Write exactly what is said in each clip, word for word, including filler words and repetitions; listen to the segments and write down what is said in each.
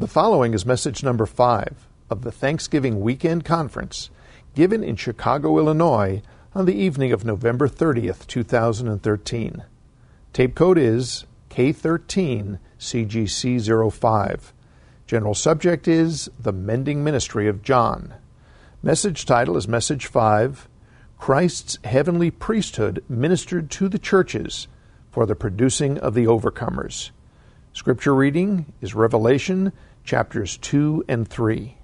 The following is message number five of the Thanksgiving Weekend Conference, given in Chicago, Illinois, on the evening of November thirtieth, two thousand thirteen. Tape code is K thirteen C G C zero five. General subject is The Mending Ministry of John. Message title is Message five, Christ's Heavenly Priesthood Ministered to the Churches for the Producing of the Overcomers. Scripture reading is Revelation chapters two and three.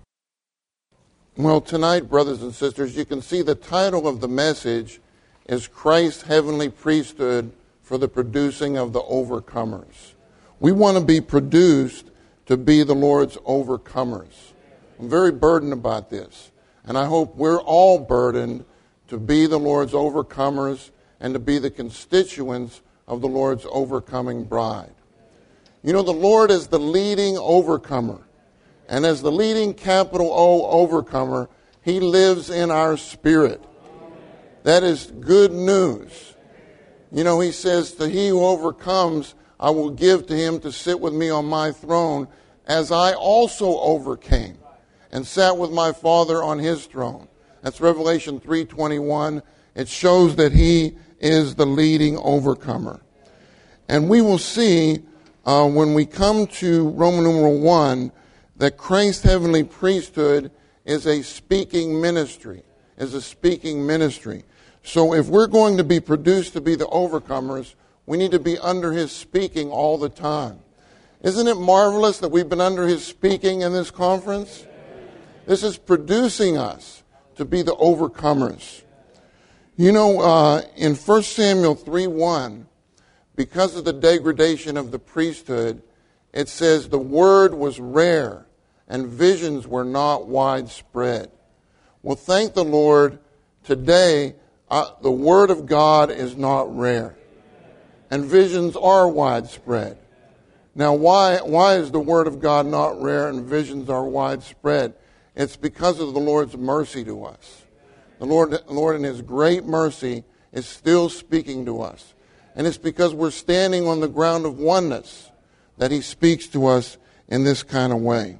Well, tonight, brothers and sisters, you can see the title of the message is Christ's Heavenly Priesthood for the Producing of the Overcomers. We want to be produced to be the Lord's overcomers. I'm very burdened about this, and I hope we're all burdened to be the Lord's overcomers and to be the constituents of the Lord's overcoming bride. You know, the Lord is the leading overcomer. And as the leading capital O overcomer, He lives in our spirit. That is good news. You know, He says, to he who overcomes, I will give to him to sit with me on my throne, as I also overcame and sat with my Father on His throne. That's Revelation three twenty-one. It shows that He is the leading overcomer. And we will see Uh, when we come to Roman numeral one, that Christ's heavenly priesthood is a speaking ministry, is a speaking ministry. So if we're going to be produced to be the overcomers, we need to be under His speaking all the time. Isn't it marvelous that we've been under His speaking in this conference? This is producing us to be the overcomers. You know, uh, in First Samuel three one, because of the degradation of the priesthood, it says the word was rare and visions were not widespread. Well, thank the Lord, today uh, the word of God is not rare and visions are widespread. Now, why, why is the word of God not rare and visions are widespread? It's because of the Lord's mercy to us. The Lord, the Lord in His great mercy is still speaking to us. And it's because we're standing on the ground of oneness that He speaks to us in this kind of way.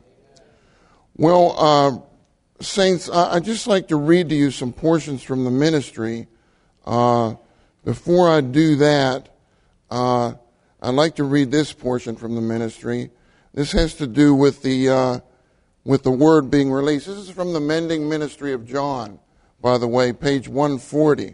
Well, uh, saints, I'd just like to read to you some portions from the ministry. Uh, before I do that, uh, I'd like to read this portion from the ministry. This has to do with the uh, with the word being released. This is from the Mending Ministry of John, by the way, page one forty.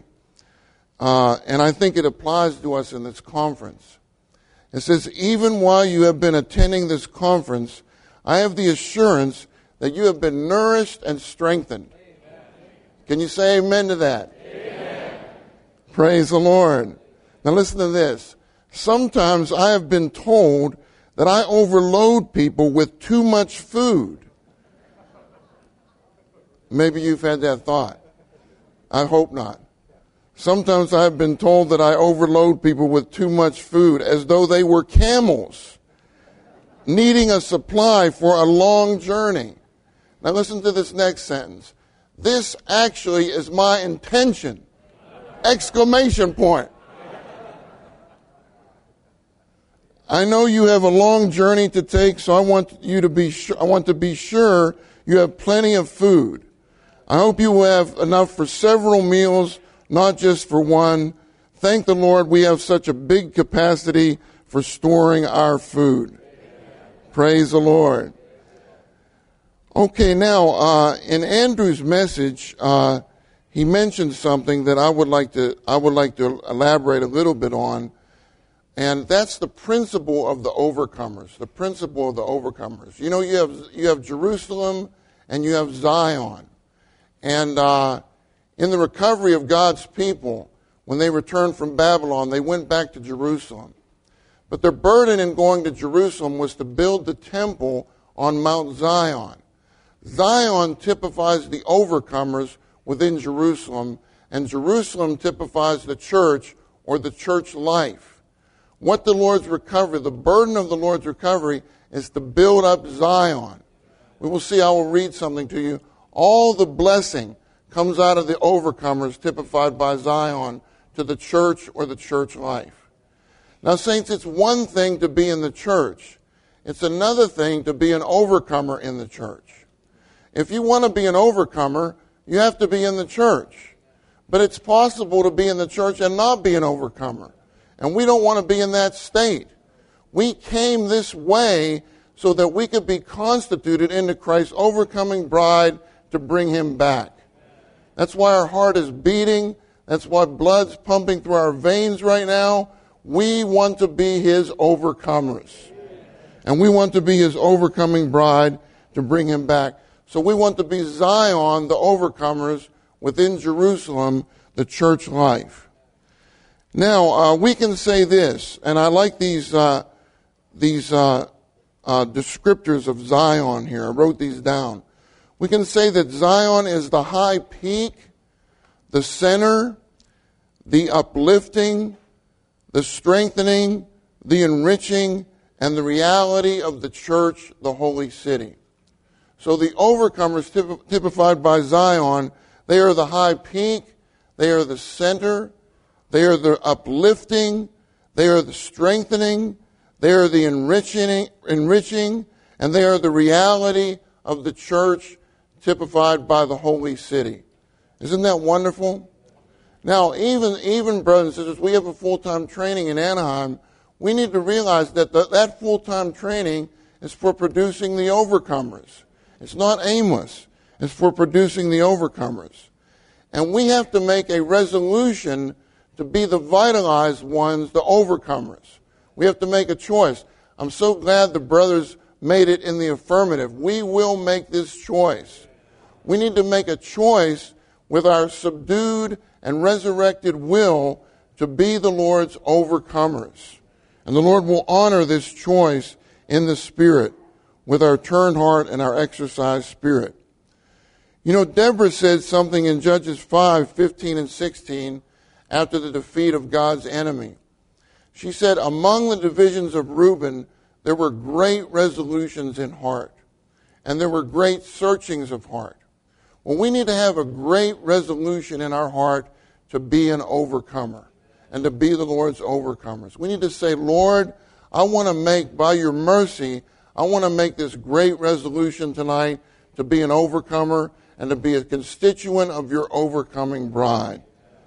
Uh, and I think it applies to us in this conference. It says, even while you have been attending this conference, I have the assurance that you have been nourished and strengthened. Amen. Can you say amen to that? Amen. Praise the Lord. Now listen to this. Sometimes I have been told that I overload people with too much food. Maybe you've had that thought. I hope not. Sometimes I've been told that I overload people with too much food, as though they were camels needing a supply for a long journey. Now listen to this next sentence. This actually is my intention! Exclamation point. I know you have a long journey to take, so I want you to be sure, I want to be sure you have plenty of food. I hope you will have enough for several meals, not just for one. Thank the Lord we have such a big capacity for storing our food. Amen. Praise the Lord. Okay, now, uh, in Andrew's message, uh, he mentioned something that I would like to, I would like to elaborate a little bit on. And that's the principle of the overcomers, the principle of the overcomers. You know, you have, you have Jerusalem and you have Zion. And, uh, in the recovery of God's people, when they returned from Babylon, they went back to Jerusalem. But their burden in going to Jerusalem was to build the temple on Mount Zion. Zion typifies the overcomers within Jerusalem, and Jerusalem typifies the church or the church life. What the Lord's recovery, the burden of the Lord's recovery is to build up Zion. We will see, I will read something to you. All the blessing comes out of the overcomers typified by Zion to the church or the church life. Now, saints, it's one thing to be in the church. It's another thing to be an overcomer in the church. If you want to be an overcomer, you have to be in the church. But it's possible to be in the church and not be an overcomer. And we don't want to be in that state. We came this way so that we could be constituted into Christ's overcoming bride to bring him back. That's why our heart is beating. That's why blood's pumping through our veins right now. We want to be his overcomers. And we want to be his overcoming bride to bring him back. So we want to be Zion, the overcomers, within Jerusalem, the church life. Now, uh, we can say this, and I like these uh, these uh, uh, descriptors of Zion here. I wrote these down. We can say that Zion is the high peak, the center, the uplifting, the strengthening, the enriching, and the reality of the church, the holy city. So the overcomers typ- typified by Zion, they are the high peak, they are the center, they are the uplifting, they are the strengthening, they are the enriching, enriching, and they are the reality of the church typified by the holy city. Isn't that wonderful? Now, even, even brothers and sisters, we have a full-time training in Anaheim. We need to realize that the, that full-time training is for producing the overcomers. It's not aimless. It's for producing the overcomers. And we have to make a resolution to be the vitalized ones, the overcomers. We have to make a choice. I'm so glad the brothers made it in the affirmative. We will make this choice. We need to make a choice with our subdued and resurrected will to be the Lord's overcomers. And the Lord will honor this choice in the Spirit with our turned heart and our exercised spirit. You know, Deborah said something in Judges five, fifteen and sixteen after the defeat of God's enemy. She said, among the divisions of Reuben, there were great resolutions in heart, and there were great searchings of heart. Well, we need to have a great resolution in our heart to be an overcomer and to be the Lord's overcomers. We need to say, Lord, I want to make, by your mercy, I want to make this great resolution tonight to be an overcomer and to be a constituent of your overcoming bride.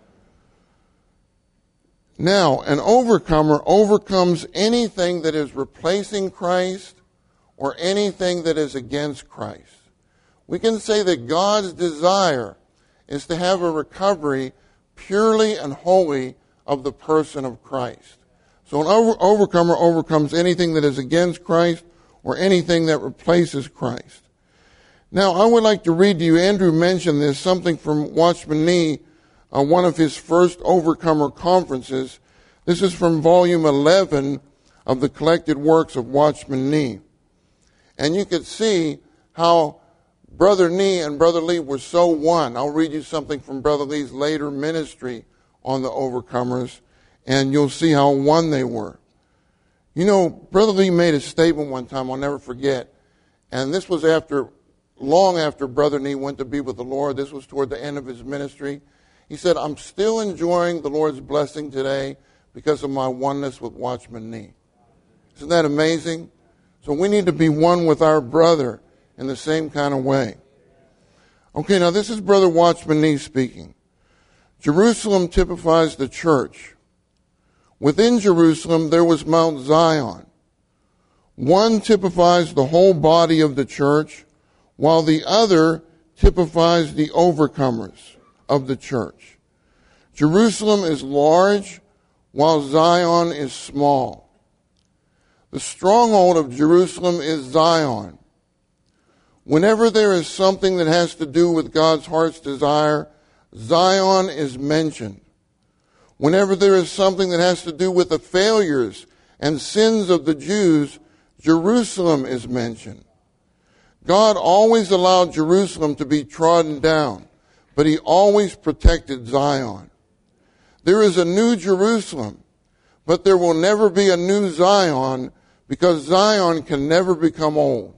Now, an overcomer overcomes anything that is replacing Christ or anything that is against Christ. We can say that God's desire is to have a recovery purely and wholly of the person of Christ. So an over- overcomer overcomes anything that is against Christ or anything that replaces Christ. Now, I would like to read to you, Andrew mentioned this, something from Watchman Nee, uh, one of his first overcomer conferences. This is from volume eleven of the collected works of Watchman Nee. And you could see how Brother Nee and Brother Lee were so one. I'll read you something from Brother Lee's later ministry on the overcomers, and you'll see how one they were. You know, Brother Lee made a statement one time I'll never forget, and this was after, long after Brother Nee went to be with the Lord. This was toward the end of his ministry. He said, I'm still enjoying the Lord's blessing today because of my oneness with Watchman Nee. Isn't that amazing? So we need to be one with our brother in the same kind of way. Okay, now this is Brother Watchman Nee speaking. Jerusalem typifies the church. Within Jerusalem there was Mount Zion. One typifies the whole body of the church, while the other typifies the overcomers of the church. Jerusalem is large, while Zion is small. The stronghold of Jerusalem is Zion. Whenever there is something that has to do with God's heart's desire, Zion is mentioned. Whenever there is something that has to do with the failures and sins of the Jews, Jerusalem is mentioned. God always allowed Jerusalem to be trodden down, but he always protected Zion. There is a new Jerusalem, but there will never be a new Zion because Zion can never become old.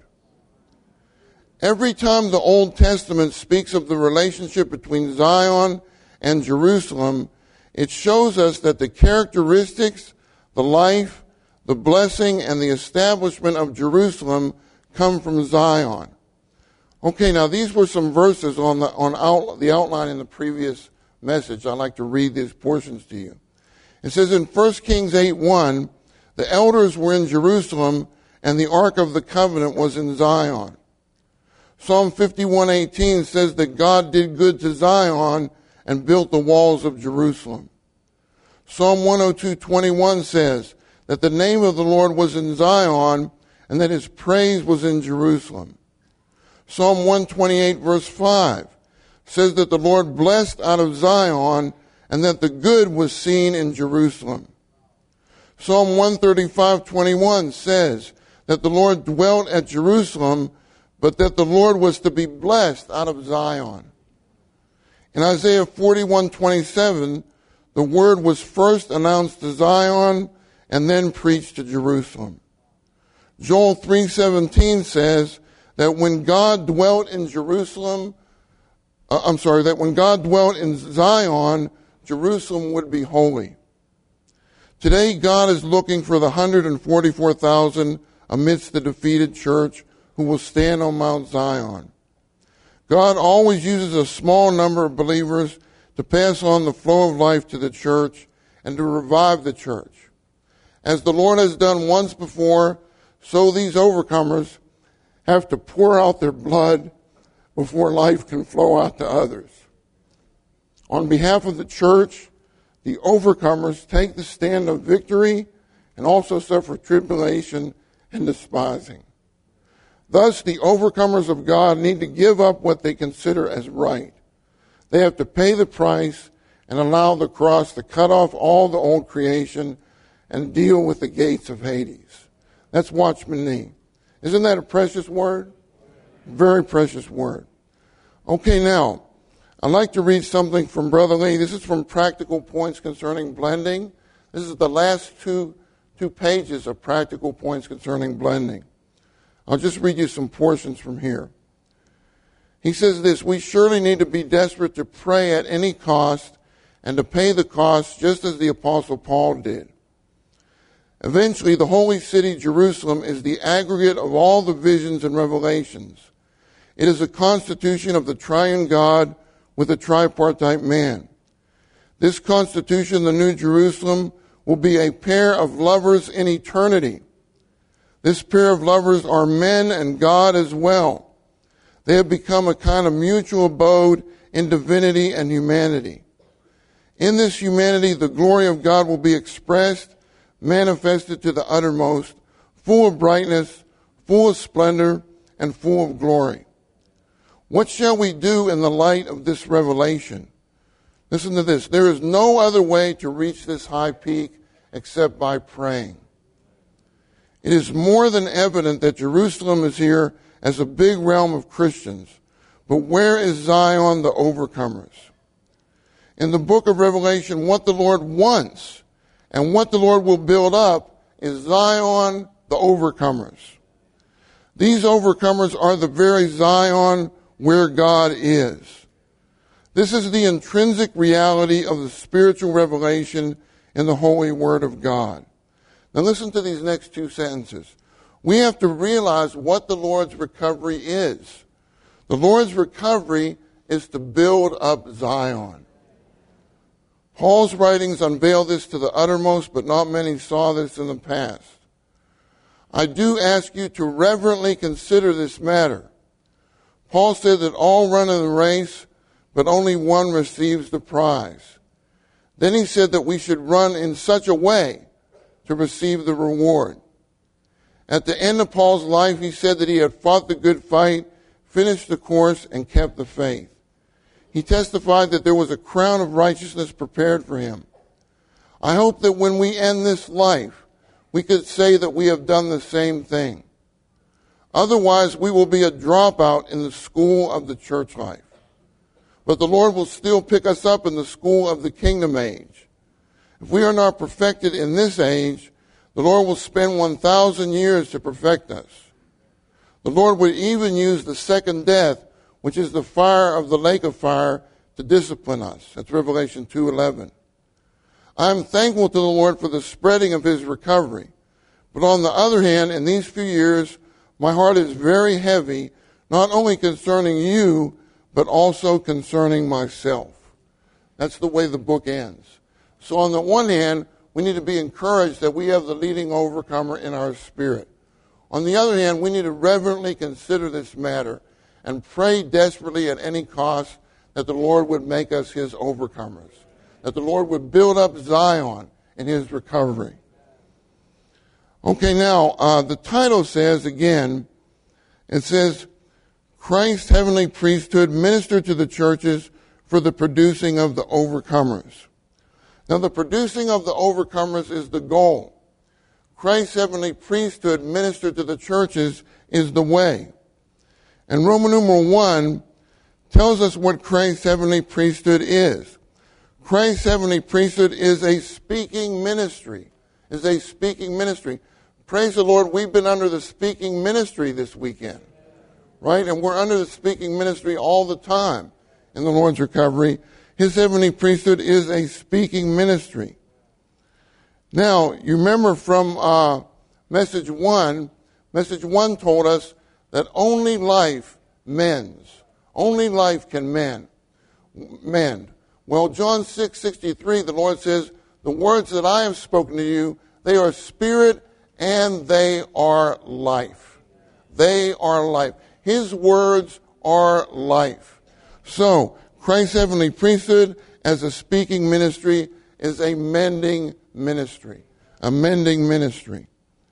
Every time the Old Testament speaks of the relationship between Zion and Jerusalem, it shows us that the characteristics, the life, The blessing and the establishment of Jerusalem come from Zion. Okay, now these were some verses on the on out, the outline in the previous message. I'd like to read these portions to you. It says in First Kings eight one, the elders were in Jerusalem and the Ark of the Covenant was in Zion. Psalm fifty-one eighteen says that God did good to Zion and built the walls of Jerusalem. Psalm one oh two twenty-one says that the name of the Lord was in Zion and that his praise was in Jerusalem. Psalm one twenty-eight verse five says that the Lord blessed out of Zion and that the good was seen in Jerusalem. Psalm one thirty-five twenty-one says that the Lord dwelt at Jerusalem, but that the Lord was to be blessed out of Zion. In Isaiah forty-one twenty-seven, the word was first announced to Zion and then preached to Jerusalem. Joel three seventeen says that when God dwelt in Jerusalem, uh, I'm sorry, that when God dwelt in Zion, Jerusalem would be holy. Today, God is looking for the one hundred forty-four thousand amidst the defeated church who will stand on Mount Zion. God always uses a small number of believers to pass on the flow of life to the church and to revive the church. As the Lord has done once before, so these overcomers have to pour out their blood before life can flow out to others. On behalf of the church, the overcomers take the stand of victory and also suffer tribulation and despising. Thus, the overcomers of God need to give up what they consider as right. They have to pay the price and allow the cross to cut off all the old creation and deal with the gates of Hades. That's Watchman Nee. Isn't that a precious word? Very precious word. Okay, now, I'd like to read something from Brother Lee. This is from Practical Points Concerning Blending. This is the last two, two pages of Practical Points Concerning Blending. I'll just read you some portions from here. He says this: we surely need to be desperate to pray at any cost and to pay the cost just as the Apostle Paul did. Eventually, the holy city, Jerusalem, is the aggregate of all the visions and revelations. It is a constitution of the triune God with a tripartite man. This constitution, the New Jerusalem, will be a pair of lovers in eternity. This pair of lovers are men and God as well. They have become a kind of mutual abode in divinity and humanity. In this humanity, the glory of God will be expressed, manifested to the uttermost, full of brightness, full of splendor, and full of glory. What shall we do in the light of this revelation? Listen to this. There is no other way to reach this high peak except by praying. It is more than evident that Jerusalem is here as a big realm of Christians. But where is Zion, the overcomers? In the book of Revelation, what the Lord wants and what the Lord will build up is Zion, the overcomers. These overcomers are the very Zion where God is. This is the intrinsic reality of the spiritual revelation in the holy word of God. Now listen to these next two sentences. We have to realize what the Lord's recovery is. The Lord's recovery is to build up Zion. Paul's writings unveil this to the uttermost, but not many saw this in the past. I do ask you to reverently consider this matter. Paul said that all run in the race, but only one receives the prize. Then he said that we should run in such a way to receive the reward. At the end of Paul's life, he said that he had fought the good fight, finished the course, and kept the faith. He testified that there was a crown of righteousness prepared for him. I hope that when we end this life, we could say that we have done the same thing. Otherwise, we will be a dropout in the school of the church life. But the Lord will still pick us up in the school of the kingdom age. If we are not perfected in this age, the Lord will spend one thousand years to perfect us. The Lord would even use the second death, which is the fire of the lake of fire, to discipline us. That's Revelation two eleven. I am thankful to the Lord for the spreading of his recovery, But on the other hand, in these few years, my heart is very heavy, not only concerning you, but also concerning myself. That's the way the book ends. So on the one hand, we need to be encouraged that we have the leading overcomer in our spirit. On the other hand, we need to reverently consider this matter and pray desperately at any cost that the Lord would make us his overcomers, that the Lord would build up Zion in his recovery. Okay, now, uh, the title says, again, it says, Christ's heavenly priesthood ministered to the churches for the producing of the overcomers. Now, the producing of the overcomers is the goal. Christ's heavenly priesthood ministered to the churches is the way. And Roman numeral one tells us what Christ's heavenly priesthood is. Christ's heavenly priesthood is a speaking ministry, is a speaking ministry. Praise the Lord, we've been under the speaking ministry this weekend, right? And we're under the speaking ministry all the time in the Lord's recovery. His heavenly priesthood is a speaking ministry. Now, you remember from uh, message one, message one told us that only life mends. Only life can mend. mend. Well, John six sixty-three, the Lord says, the words that I have spoken to you, they are spirit and they are life. They are life. His words are life. So, Christ's heavenly priesthood as a speaking ministry is a mending ministry. A mending ministry.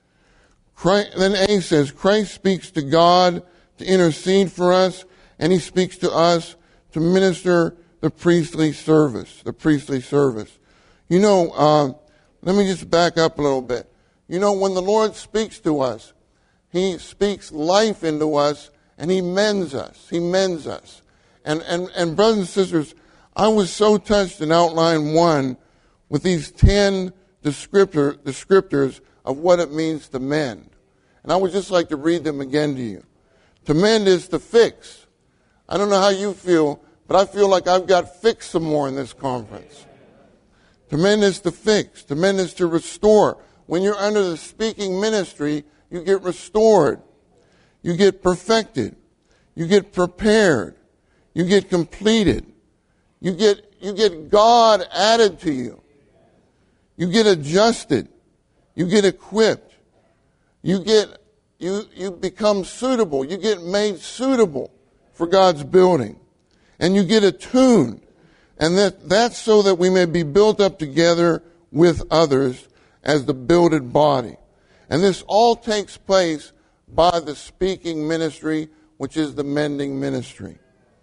Christ, then A says, Christ speaks to God to intercede for us, and he speaks to us to minister the priestly service. The priestly service. You know, uh, let me just back up a little bit. You know, when the Lord speaks to us, he speaks life into us, and he mends us. He mends us. And, and, and brothers and sisters, I was so touched in outline one with these ten descriptor, descriptors of what it means to mend. And I would just like to read them again to you. To mend is to fix. I don't know how you feel, but I feel like I've got fixed some more in this conference. To mend is to fix. To mend is to restore. When you're under the speaking ministry, you get restored. You get perfected. You get prepared. You get completed. You get, you get God added to you. You get adjusted. You get equipped. You get, you, you become suitable. You get made suitable for God's building. And you get attuned. And that, that's so that we may be built up together with others as the builded body. And this all takes place by the speaking ministry, which is the mending ministry.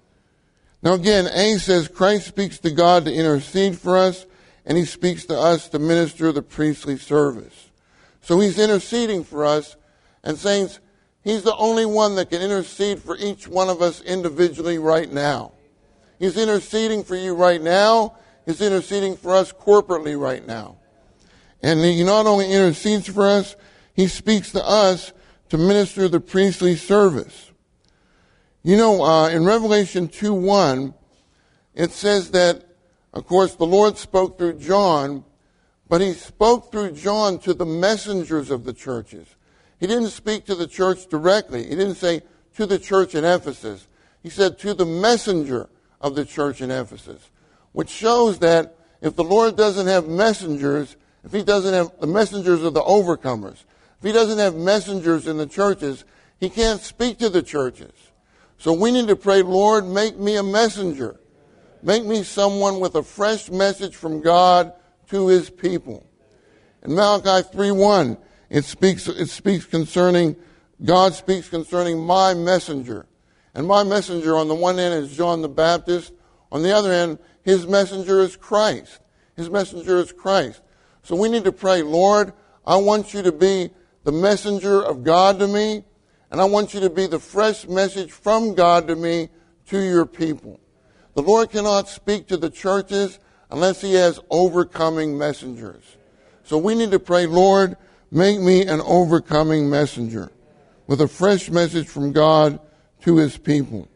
Now again, A says Christ speaks to God to intercede for us, and he speaks to us to minister the priestly service. So he's interceding for us, and saints, he's the only one that can intercede for each one of us individually right now. He's interceding for you right now. He's interceding for us corporately right now. And he not only intercedes for us, he speaks to us to minister the priestly service. You know, uh, in Revelation two one, it says that, of course, the Lord spoke through John, but he spoke through John to the messengers of the churches. He didn't speak to the church directly. He didn't say to the church in Ephesus. He said to the messenger of the church in Ephesus, which shows that if the Lord doesn't have messengers, if he doesn't have the messengers of the overcomers, if he doesn't have messengers in the churches, he can't speak to the churches. So we need to pray, Lord, make me a messenger. Make me someone with a fresh message from God to his people. In Malachi three one, it speaks, it speaks concerning, God speaks concerning my messenger. And my messenger on the one hand is John the Baptist. On the other hand, his messenger is Christ. His messenger is Christ. So we need to pray, Lord, I want you to be the messenger of God to me, and I want you to be the fresh message from God to me to your people. The Lord cannot speak to the churches unless he has overcoming messengers. So we need to pray, Lord, make me an overcoming messenger with a fresh message from God to his people.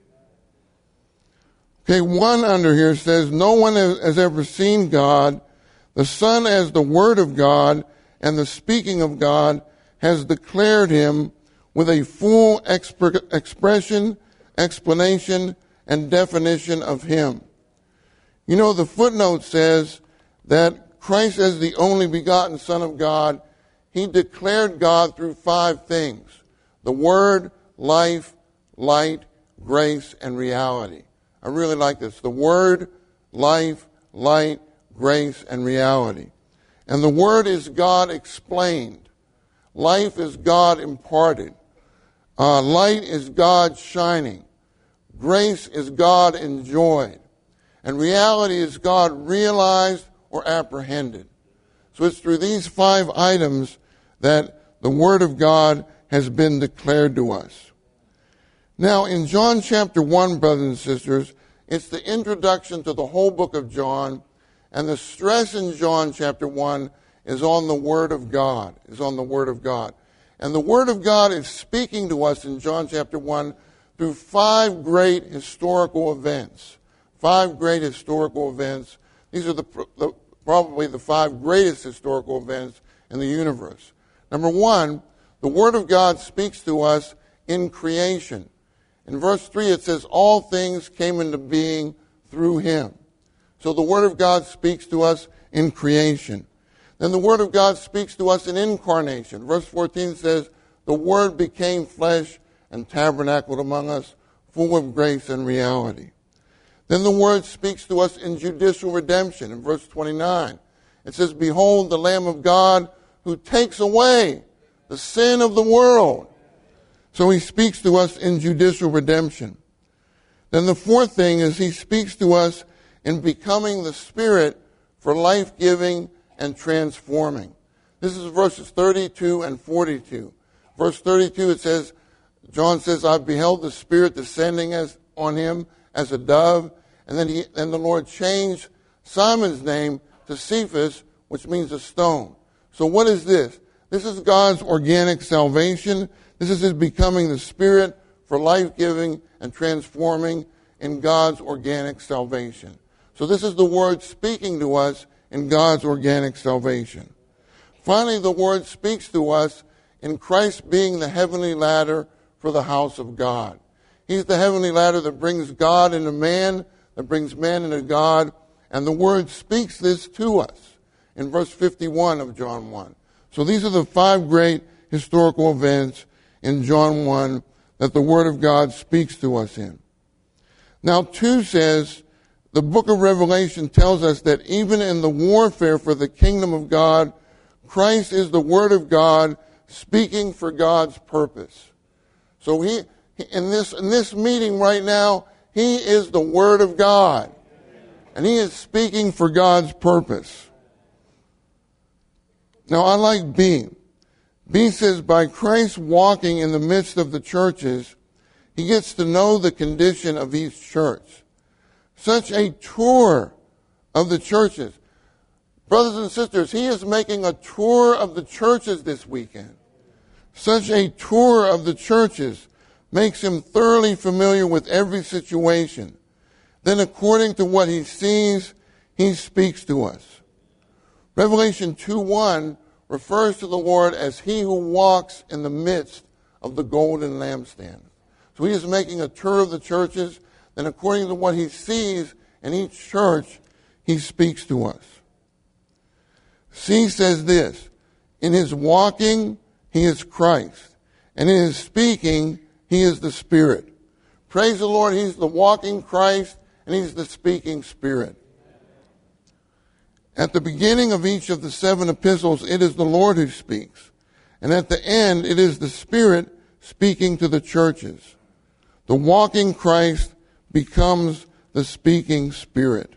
Okay, one under here says, no one has ever seen God. The Son as the Word of God and the speaking of God has declared him with a full exp- expression, explanation, and definition of him. You know, the footnote says that Christ, as the only begotten Son of God, he declared God through five things: the Word, life, light, grace, and reality. I really like this. The Word, life, light, grace, and reality. And the Word is God explained. Life is God imparted. Uh, light is God shining. Grace is God enjoyed. And reality is God realized or apprehended. So it's through these five items that the Word of God has been declared to us. Now, in John chapter one, brothers and sisters, it's the introduction to the whole book of John, and the stress in John chapter one is on the Word of God, is on the Word of God. And the Word of God is speaking to us in John chapter one through five great historical events. Five great historical events. These are the, the probably the five greatest historical events in the universe. Number one, the Word of God speaks to us in creation. In verse three it says, all things came into being through him. So the Word of God speaks to us in creation. Then the Word of God speaks to us in incarnation. Verse fourteen says, the Word became flesh and tabernacled among us, full of grace and reality. Then the Word speaks to us in judicial redemption. In verse twenty-nine, it says, behold the Lamb of God who takes away the sin of the world. So he speaks to us in judicial redemption. Then the fourth thing is he speaks to us in becoming the Spirit for life-giving and transforming. This is verses thirty-two and forty-two. Verse thirty-two, it says, John says, I beheld the Spirit descending as on him as a dove. And then, he, then the Lord changed Simon's name to Cephas, which means a stone. So what is this? This is God's organic salvation. This is his becoming the Spirit for life-giving and transforming in God's organic salvation. So this is the Word speaking to us in God's organic salvation. Finally, the Word speaks to us in Christ being the heavenly ladder for the house of God. He's the heavenly ladder that brings God into man, that brings man into God, and the Word speaks this to us in verse fifty-one of John one. So these are the five great historical events in John one that the Word of God speaks to us in. Now, two says, the book of Revelation tells us that even in the warfare for the kingdom of God, Christ is the Word of God speaking for God's purpose. So he, in this, in this meeting right now, he is the Word of God. And he is speaking for God's purpose. Now, I like B. B says, by Christ walking in the midst of the churches, he gets to know the condition of each church. Such a tour of the churches. Brothers and sisters, he is making a tour of the churches this weekend. Such a tour of the churches makes him thoroughly familiar with every situation. Then according to what he sees, he speaks to us. Revelation two one refers to the Lord as he who walks in the midst of the golden lampstand. So he is making a tour of the churches, and according to what he sees in each church, he speaks to us. C says this, in his walking, he is Christ, and in his speaking, he is the Spirit. Praise the Lord, he's the walking Christ, and he's the speaking Spirit. At the beginning of each of the seven epistles, it is the Lord who speaks. And at the end, it is the Spirit speaking to the churches. The walking Christ becomes the speaking Spirit.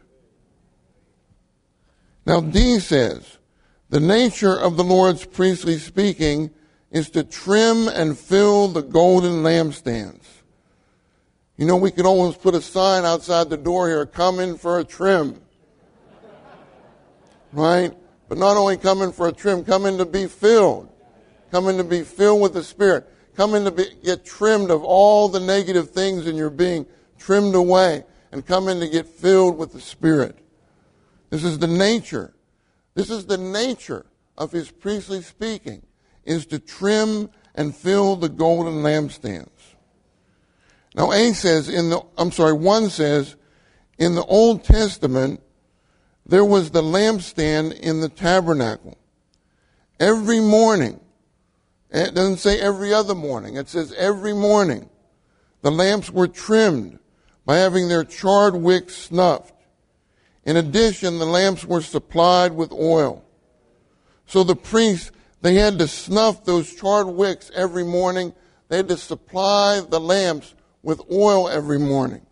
Now, D says, the nature of the Lord's priestly speaking is to trim and fill the golden lampstands. You know, we could almost put a sign outside the door here, come in for a trim. Right? But not only come in for a trim, come in to be filled. Come in to be filled with the Spirit. Come in to be, get trimmed of all the negative things in your being, trimmed away, and come in to get filled with the Spirit. This is the nature. This is the nature of his priestly speaking. is to trim and fill the golden lampstands. Now A says in the, I'm sorry, one says, in the Old Testament, there was the lampstand in the tabernacle. Every morning, it doesn't say every other morning, it says every morning, the lamps were trimmed by having their charred wicks snuffed. In addition, the lamps were supplied with oil. So the priests, they had to snuff those charred wicks every morning. They had to supply the lamps with oil every morning.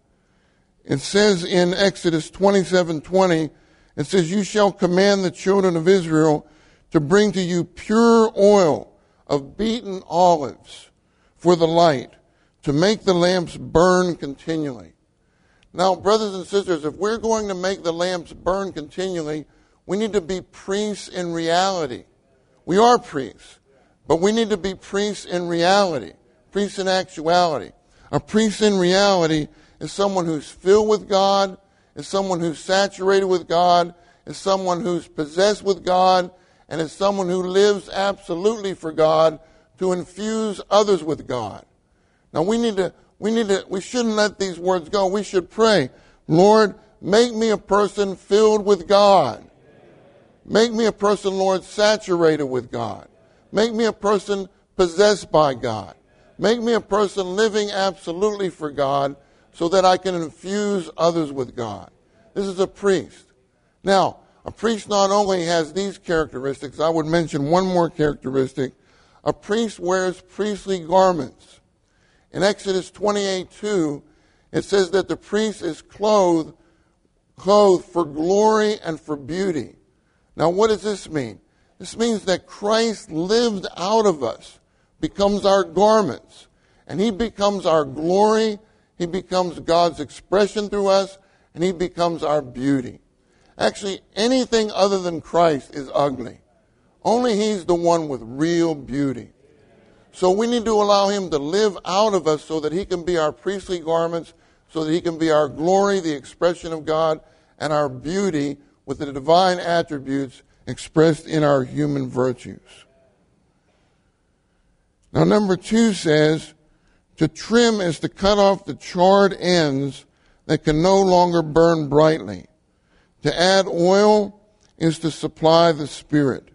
It says in Exodus twenty-seven twenty, it says, you shall command the children of Israel to bring to you pure oil of beaten olives for the light, to make the lamps burn continually. Now, brothers and sisters, if we're going to make the lamps burn continually, we need to be priests in reality. We are priests, but we need to be priests in reality, priests in actuality. A priest in reality is someone who's filled with God, is someone who's saturated with God, is someone who's possessed with God, and is someone who lives absolutely for God to infuse others with God. Now we need to, we need to, we shouldn't let these words go. We should pray, Lord, make me a person filled with God. Make me a person, Lord, saturated with God. Make me a person possessed by God. Make me a person living absolutely for God so that I can infuse others with God. This is a priest. Now, a priest not only has these characteristics, I would mention one more characteristic. A priest wears priestly garments. In Exodus twenty-eight two, it says that the priest is clothed, clothed for glory and for beauty. Now, what does this mean? This means that Christ lived out of us, becomes our garments, and he becomes our glory, he becomes God's expression through us, and he becomes our beauty. Actually, anything other than Christ is ugly. Only he's the one with real beauty. So we need to allow him to live out of us so that he can be our priestly garments, so that he can be our glory, the expression of God, and our beauty with the divine attributes expressed in our human virtues. Now, number two says, to trim is to cut off the charred ends that can no longer burn brightly. To add oil is to supply the Spirit.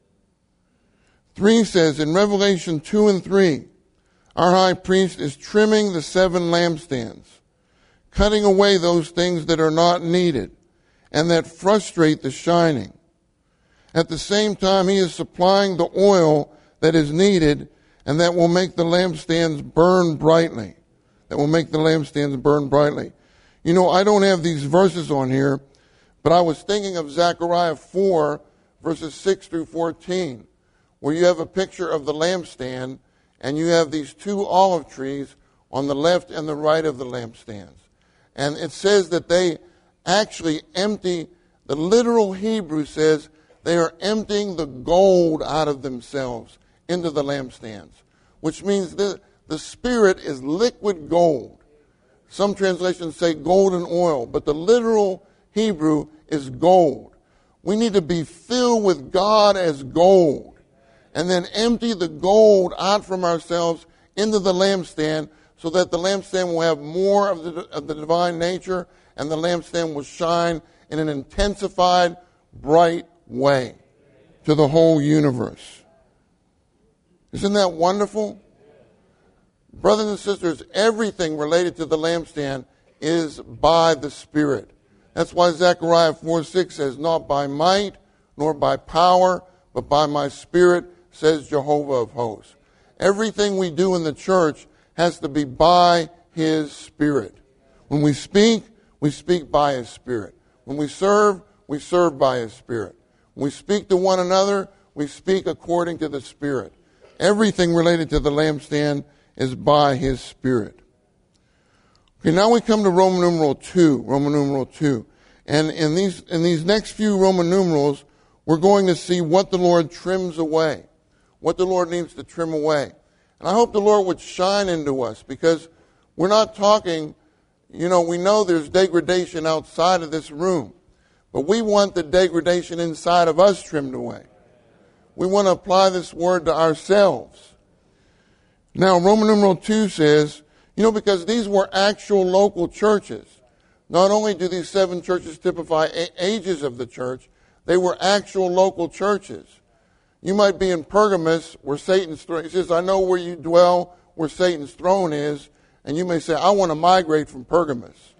Three says, in Revelation two and three, our high priest is trimming the seven lampstands, cutting away those things that are not needed and that frustrate the shining. At the same time, he is supplying the oil that is needed and that will make the lampstands burn brightly. That will make the lampstands burn brightly. You know, I don't have these verses on here, but I was thinking of Zechariah four, verses six through fourteen, where you have a picture of the lampstand, and you have these two olive trees on the left and the right of the lampstands. And it says that they actually empty, the literal Hebrew says, they are emptying the gold out of themselves into the lampstands, which means the, the Spirit is liquid gold. Some translations say golden oil, but the literal Hebrew is gold. We need to be filled with God as gold and then empty the gold out from ourselves into the lampstand so that the lampstand will have more of the, of the divine nature and the lampstand will shine in an intensified, bright way to the whole universe. Isn't that wonderful? Brothers and sisters, everything related to the lampstand is by the Spirit. That's why Zechariah four six says, not by might nor by power, but by my Spirit, says Jehovah of hosts. Everything we do in the church has to be by his Spirit. When we speak, we speak by his Spirit. When we serve, we serve by his Spirit. When we speak to one another, we speak according to the Spirit. Everything related to the lampstand is by his Spirit. Okay, now we come to Roman numeral two, Roman numeral two. And in these, in these next few Roman numerals, we're going to see what the Lord trims away, what the Lord needs to trim away. And I hope the Lord would shine into us, because we're not talking, you know, we know there's degradation outside of this room, but we want the degradation inside of us trimmed away. we want to apply this word to ourselves. Now, Roman numeral two says, you know, because these were actual local churches. Not only do these seven churches typify ages of the church, they were actual local churches. You might be in Pergamos, where Satan's throne. He says, I know where you dwell, where Satan's throne is. And you may say, I want to migrate from Pergamos.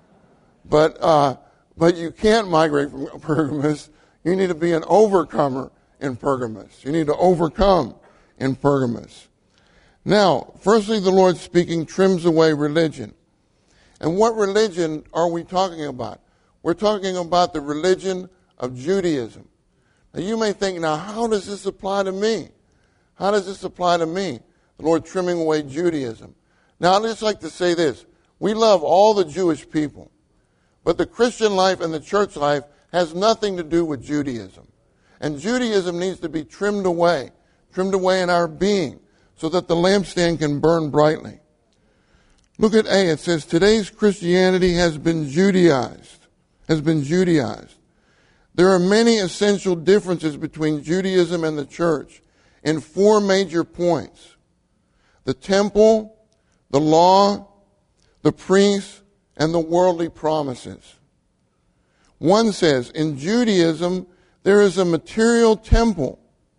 But uh, but you can't migrate from Pergamos. You need to be an overcomer in Pergamos. You need to overcome in Pergamos. Now, firstly, the Lord speaking trims away religion. And what religion are we talking about? We're talking about the religion of Judaism. Now, you may think, now, how does this apply to me? How does this apply to me? The Lord trimming away Judaism. Now, I'd just like to say this. We love all the Jewish people. But the Christian life and the church life has nothing to do with Judaism. And Judaism needs to be trimmed away, trimmed away in our being, so that the lampstand can burn brightly. Look at A. It says, today's Christianity has been Judaized, has been Judaized. There are many essential differences between Judaism and the church in four major points. The temple, the law, the priests, and the worldly promises. One says, in Judaism, there is a material temple,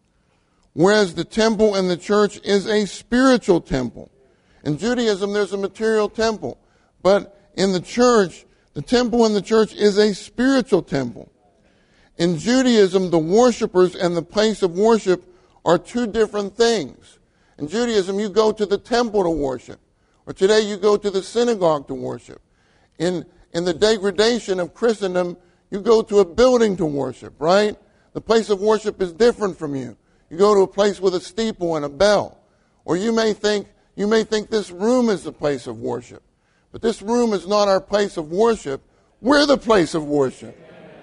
whereas the temple in the church is a spiritual temple. In Judaism, there's a material temple, but in the church, the temple in the church is a spiritual temple. In Judaism, the worshipers and the place of worship are two different things. In Judaism, you go to the temple to worship, or today you go to the synagogue to worship. In, in the degradation of Christendom, you go to a building to worship, right? The place of worship is different from you. You go to a place with a steeple and a bell. Or you may think, you may think this room is the place of worship. But this room is not our place of worship. We're the place of worship.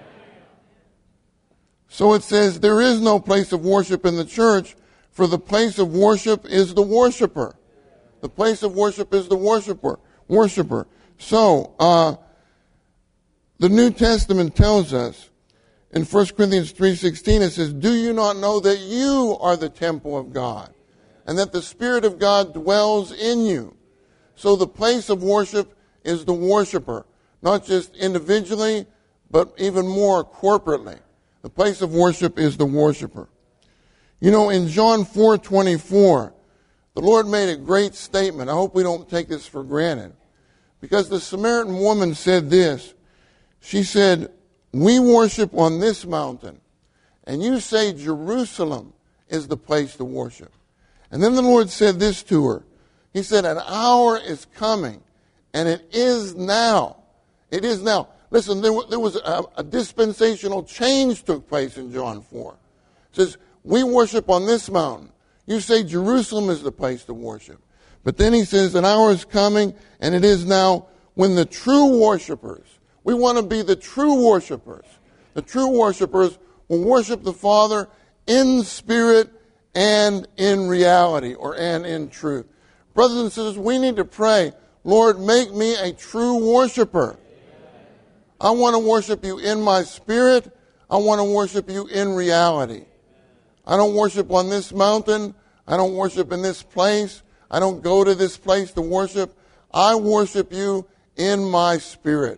So it says there is no place of worship in the church, for the place of worship is the worshiper. The place of worship is the worshiper. Worshiper. So, uh, the New Testament tells us in First Corinthians three sixteen, it says, do you not know that you are the temple of God, and that the Spirit of God dwells in you? So the place of worship is the worshiper, not just individually, but even more corporately. The place of worship is the worshiper. You know, in John four twenty-four, the Lord made a great statement. I hope we don't take this for granted. Because the Samaritan woman said this. She said, we worship on this mountain, and you say Jerusalem is the place to worship. And then the Lord said this to her. He said, an hour is coming, and it is now. It is now. Listen, there, there was a, a dispensational change took place in John four. It says, we worship on this mountain. You say Jerusalem is the place to worship. But then he says, an hour is coming, and it is now, when the true worshipers, we want to be the true worshipers. The true worshipers will worship the Father in spirit and in reality, or and in truth. Brothers and sisters, we need to pray, Lord, make me a true worshiper. I want to worship you in my spirit. I want to worship you in reality. I don't worship on this mountain. I don't worship in this place. I don't go to this place to worship. I worship you in my spirit.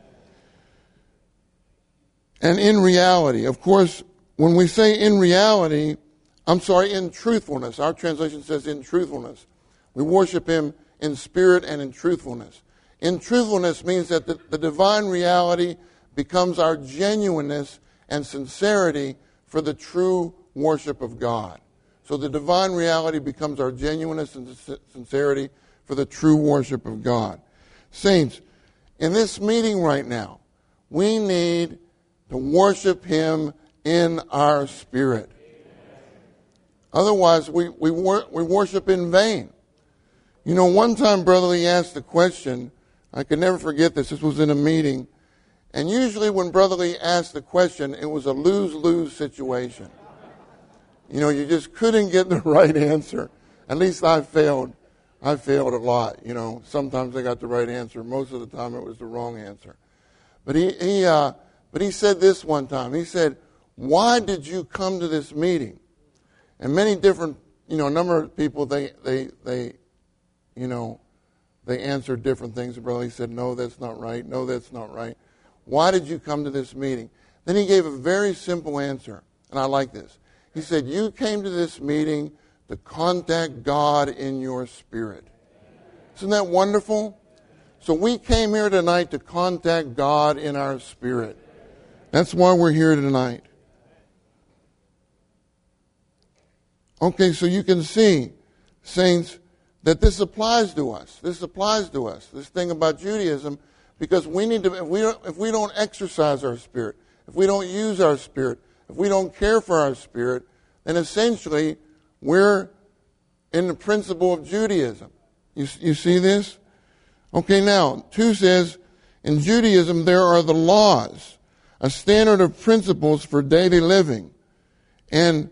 And in reality. Of course, when we say in reality, I'm sorry, in truthfulness. Our translation says in truthfulness. We worship him in spirit and in truthfulness. In truthfulness means that the, the divine reality becomes our genuineness and sincerity for the true worship of God. So the divine reality becomes our genuineness and sincerity for the true worship of God. Saints, in this meeting right now, we need to worship him in our spirit. Otherwise, we, we, wor- we worship in vain. You know, one time Brother Lee asked a question. I can never forget this. This was in a meeting. And usually when Brother Lee asked the question, it was a lose-lose situation. You know, you just couldn't get the right answer. At least I failed. I failed a lot. You know, sometimes I got the right answer. Most of the time it was the wrong answer. But he, he, uh, but he said this one time. He said, why did you come to this meeting? And many different, you know, a number of people, they, they, they, you know, they answered different things. The brother said, no, that's not right. No, that's not right. Why did you come to this meeting? Then he gave a very simple answer, and I like this. He said, you came to this meeting to contact God in your spirit. Isn't that wonderful? So we came here tonight to contact God in our spirit. That's why we're here tonight. Okay, so you can see, saints, that this applies to us. This applies to us, this thing about Judaism, because we need to, if we don't, if we don't exercise our spirit, if we don't use our spirit, if we don't care for our spirit, then essentially we're in the principle of Judaism. You, you see this? Okay, now, two says, in Judaism there are the laws, a standard of principles for daily living. And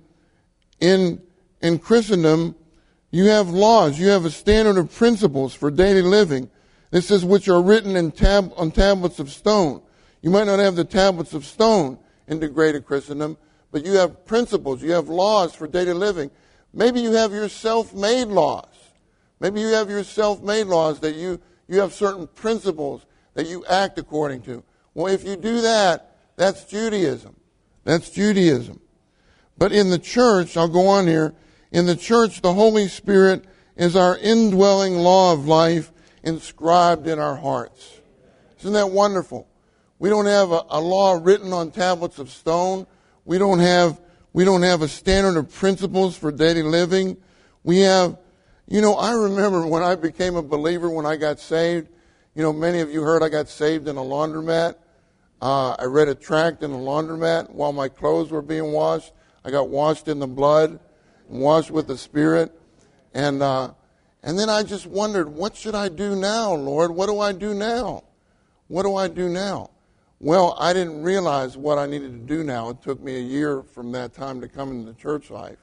in, in Christendom, you have laws, you have a standard of principles for daily living. This is which are written in tab, on tablets of stone. You might not have the tablets of stone in the greater Christendom, but you have principles, you have laws for daily living. Maybe you have your self-made laws. Maybe you have your self-made laws that you, you have certain principles that you act according to. Well, if you do that, that's Judaism. That's Judaism. But in the church, I'll go on here, in the church, the Holy Spirit is our indwelling law of life inscribed in our hearts. Isn't that wonderful? We don't have a, a law written on tablets of stone. We don't have we don't have a standard of principles for daily living. We have, you know, I remember when I became a believer, when I got saved, you know, many of you heard I got saved in a laundromat. Uh, I read a tract in a laundromat while my clothes were being washed. I got washed in the blood, and washed with the Spirit. And uh, and then I just wondered, what should I do now, Lord? What do I do now? What do I do now? Well, I didn't realize what I needed to do now. It took me a year from that time to come into the church life.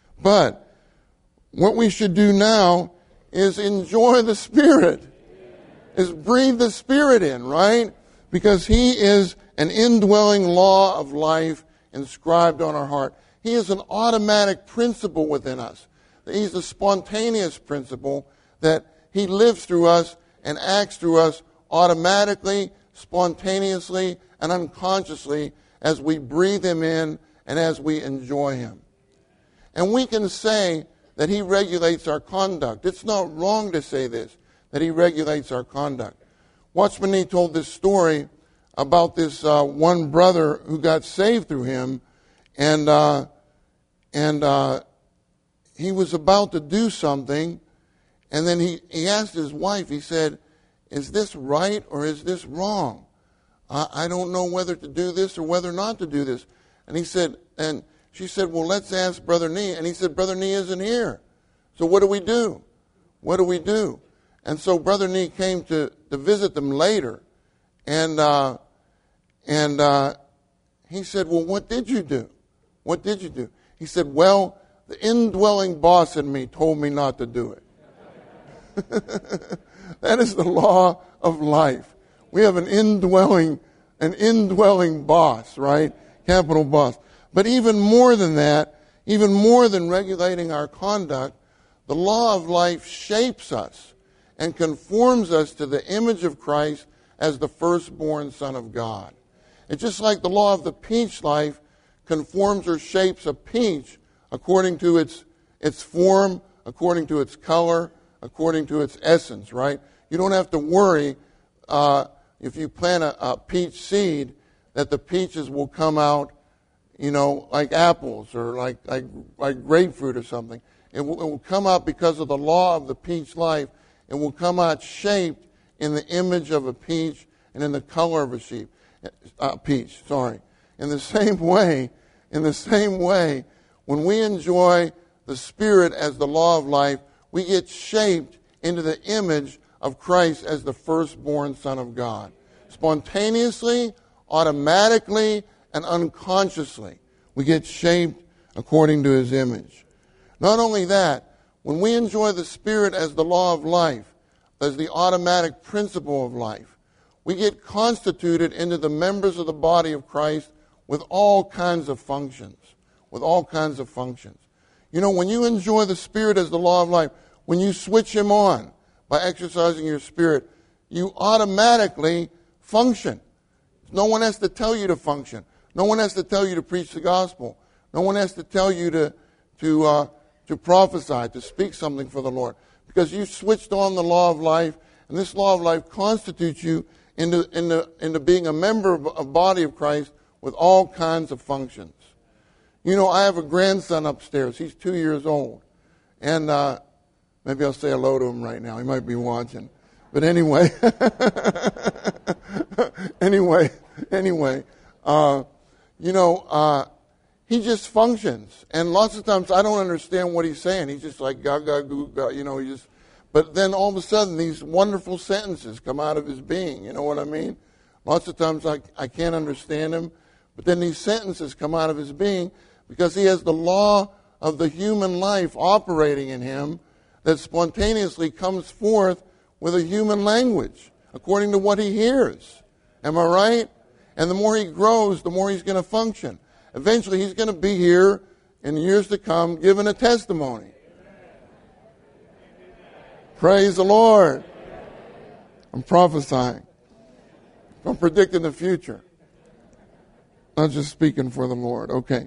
But what we should do now is enjoy the Spirit, is breathe the Spirit in, right? Because He is an indwelling law of life inscribed on our heart. He is an automatic principle within us. He's a spontaneous principle that He lives through us and acts through us automatically, spontaneously, and unconsciously as we breathe Him in and as we enjoy Him. And we can say that He regulates our conduct. It's not wrong to say this, that He regulates our conduct. Watchman Nee told this story about this uh, one brother who got saved through him, and uh, and uh, he was about to do something, and then he, he asked his wife, he said, is this right or is this wrong? I, I don't know whether to do this or whether not to do this. And he said, and she said, well, let's ask Brother Nee. And he said, Brother Nee isn't here. So what do we do? What do we do? And so Brother Nee came to, to visit them later, and uh, and uh, he said, well, what did you do? What did you do? He said, well, the indwelling boss in me told me not to do it. That is the law of life. We have an indwelling, an indwelling boss, right? Capital boss. But even more than that, even more than regulating our conduct, the law of life shapes us and conforms us to the image of Christ as the firstborn Son of God. It's just like the law of the peach life conforms or shapes a peach according to its its form, according to its color, according to its essence, right? You don't have to worry uh, if you plant a, a peach seed that the peaches will come out, you know, like apples or like like, like grapefruit or something. It will, it will come out because of the law of the peach life. It will come out shaped in the image of a peach and in the color of a sheep, uh, peach. Sorry. In the same way, in the same way, when we enjoy the Spirit as the law of life, we get shaped into the image of Christ as the firstborn Son of God. Spontaneously, automatically, and unconsciously, we get shaped according to His image. Not only that, when we enjoy the Spirit as the law of life, as the automatic principle of life, we get constituted into the members of the body of Christ with all kinds of functions. With all kinds of functions. You know, when you enjoy the Spirit as the law of life, when you switch Him on by exercising your spirit, you automatically function. No one has to tell you to function. No one has to tell you to preach the gospel. No one has to tell you to to uh, to prophesy, to speak something for the Lord, because you switched on the law of life, and this law of life constitutes you into into into being a member of a body of Christ with all kinds of functions. You know, I have a grandson upstairs. He's two years old, and uh, maybe I'll say hello to him right now. He might be watching. But anyway, anyway, anyway, uh, you know, uh, he just functions. And lots of times I don't understand what he's saying. He's just like, gaga, goo, ga, you know, he just, but then all of a sudden these wonderful sentences come out of his being. You know what I mean? Lots of times I, I can't understand him, but then these sentences come out of his being because he has the law of the human life operating in him that spontaneously comes forth with a human language according to what he hears. Am I right? And the more he grows, the more he's going to function. Eventually he's going to be here in years to come giving a testimony. Praise the Lord. I'm prophesying. I'm predicting the future. Not just speaking for the Lord. Okay.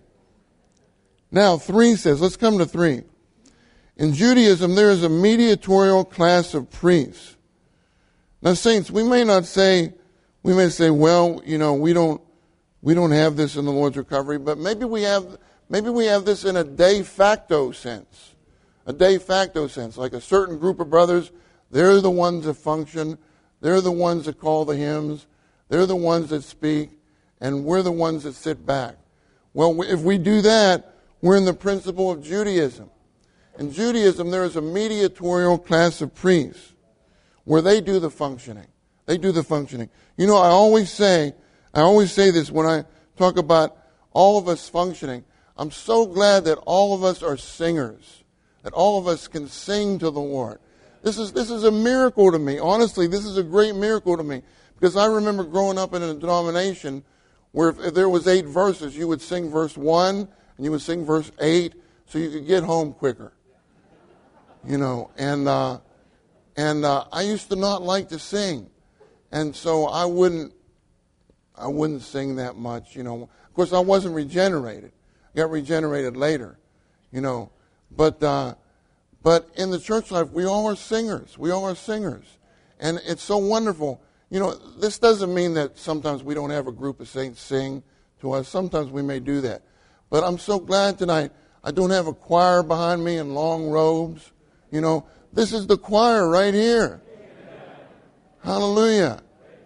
Now, three says, let's come to three. In Judaism, there is a mediatorial class of priests. Now, saints, we may not say, we may say, well, you know, we don't, we don't have this in the Lord's recovery, but maybe we have, maybe we have this in a de facto sense, a de facto sense, like a certain group of brothers. They're the ones that function. They're the ones that call the hymns. They're the ones that speak, and we're the ones that sit back. Well, if we do that, we're in the principle of Judaism. In Judaism, there is a mediatorial class of priests where they do the functioning. They do the functioning. You know, I always say, I always say this when I talk about all of us functioning. I'm so glad that all of us are singers, that all of us can sing to the Lord. This is this is a miracle to me. Honestly, this is a great miracle to me, because I remember growing up in a denomination where if, if there was eight verses, you would sing verse one and you would sing verse eight so you could get home quicker. You know, and uh, and uh, I used to not like to sing, and so I wouldn't I wouldn't sing that much. You know, of course I wasn't regenerated. I got regenerated later. You know, but uh, but in the church life we all are singers. We all are singers, and it's so wonderful. You know, this doesn't mean that sometimes we don't have a group of saints sing to us. Sometimes we may do that, but I'm so glad tonight I don't have a choir behind me in long robes. You know, this is the choir right here. Amen. Hallelujah.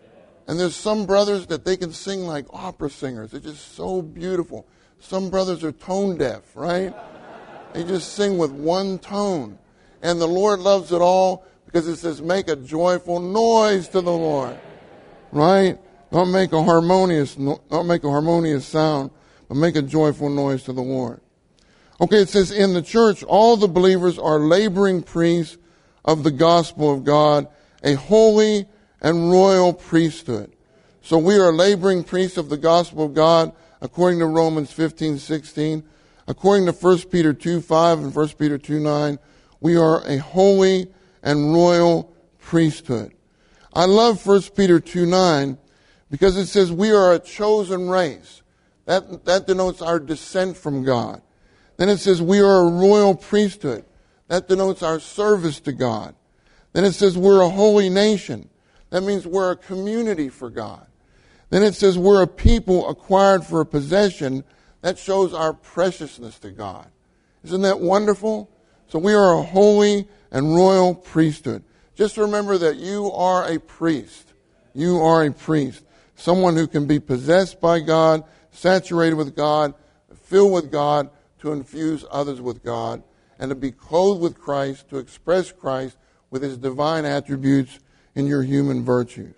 And there's some brothers that they can sing like opera singers. They're just so beautiful. Some brothers are tone deaf, right? They just sing with one tone. And the Lord loves it all because it says, make a joyful noise to the Lord. Right? Don't make a harmonious, don't make a harmonious sound, but make a joyful noise to the Lord. Okay, it says, in the church, all the believers are laboring priests of the gospel of God, a holy and royal priesthood. So we are laboring priests of the gospel of God, according to Romans fifteen sixteen. According to First Peter two five and First Peter two nine, we are a holy and royal priesthood. I love First Peter two nine because it says we are a chosen race. That, that denotes our descent from God. Then it says we are a royal priesthood. That denotes our service to God. Then it says we're a holy nation. That means we're a community for God. Then it says we're a people acquired for a possession. That shows our preciousness to God. Isn't that wonderful? So we are a holy and royal priesthood. Just remember that you are a priest. You are a priest. Someone who can be possessed by God, saturated with God, filled with God, to infuse others with God, and to be clothed with Christ, to express Christ with his divine attributes in your human virtues.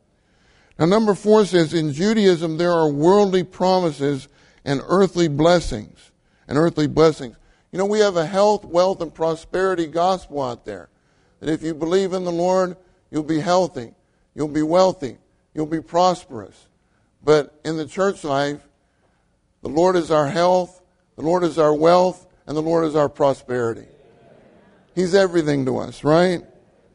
Now, number four says, in Judaism there are worldly promises and earthly blessings. And earthly blessings. You know, we have a health, wealth, and prosperity gospel out there. That if you believe in the Lord, you'll be healthy, you'll be wealthy, you'll be prosperous. But in the church life, the Lord is our health, the Lord is our wealth, and the Lord is our prosperity. He's everything to us, right?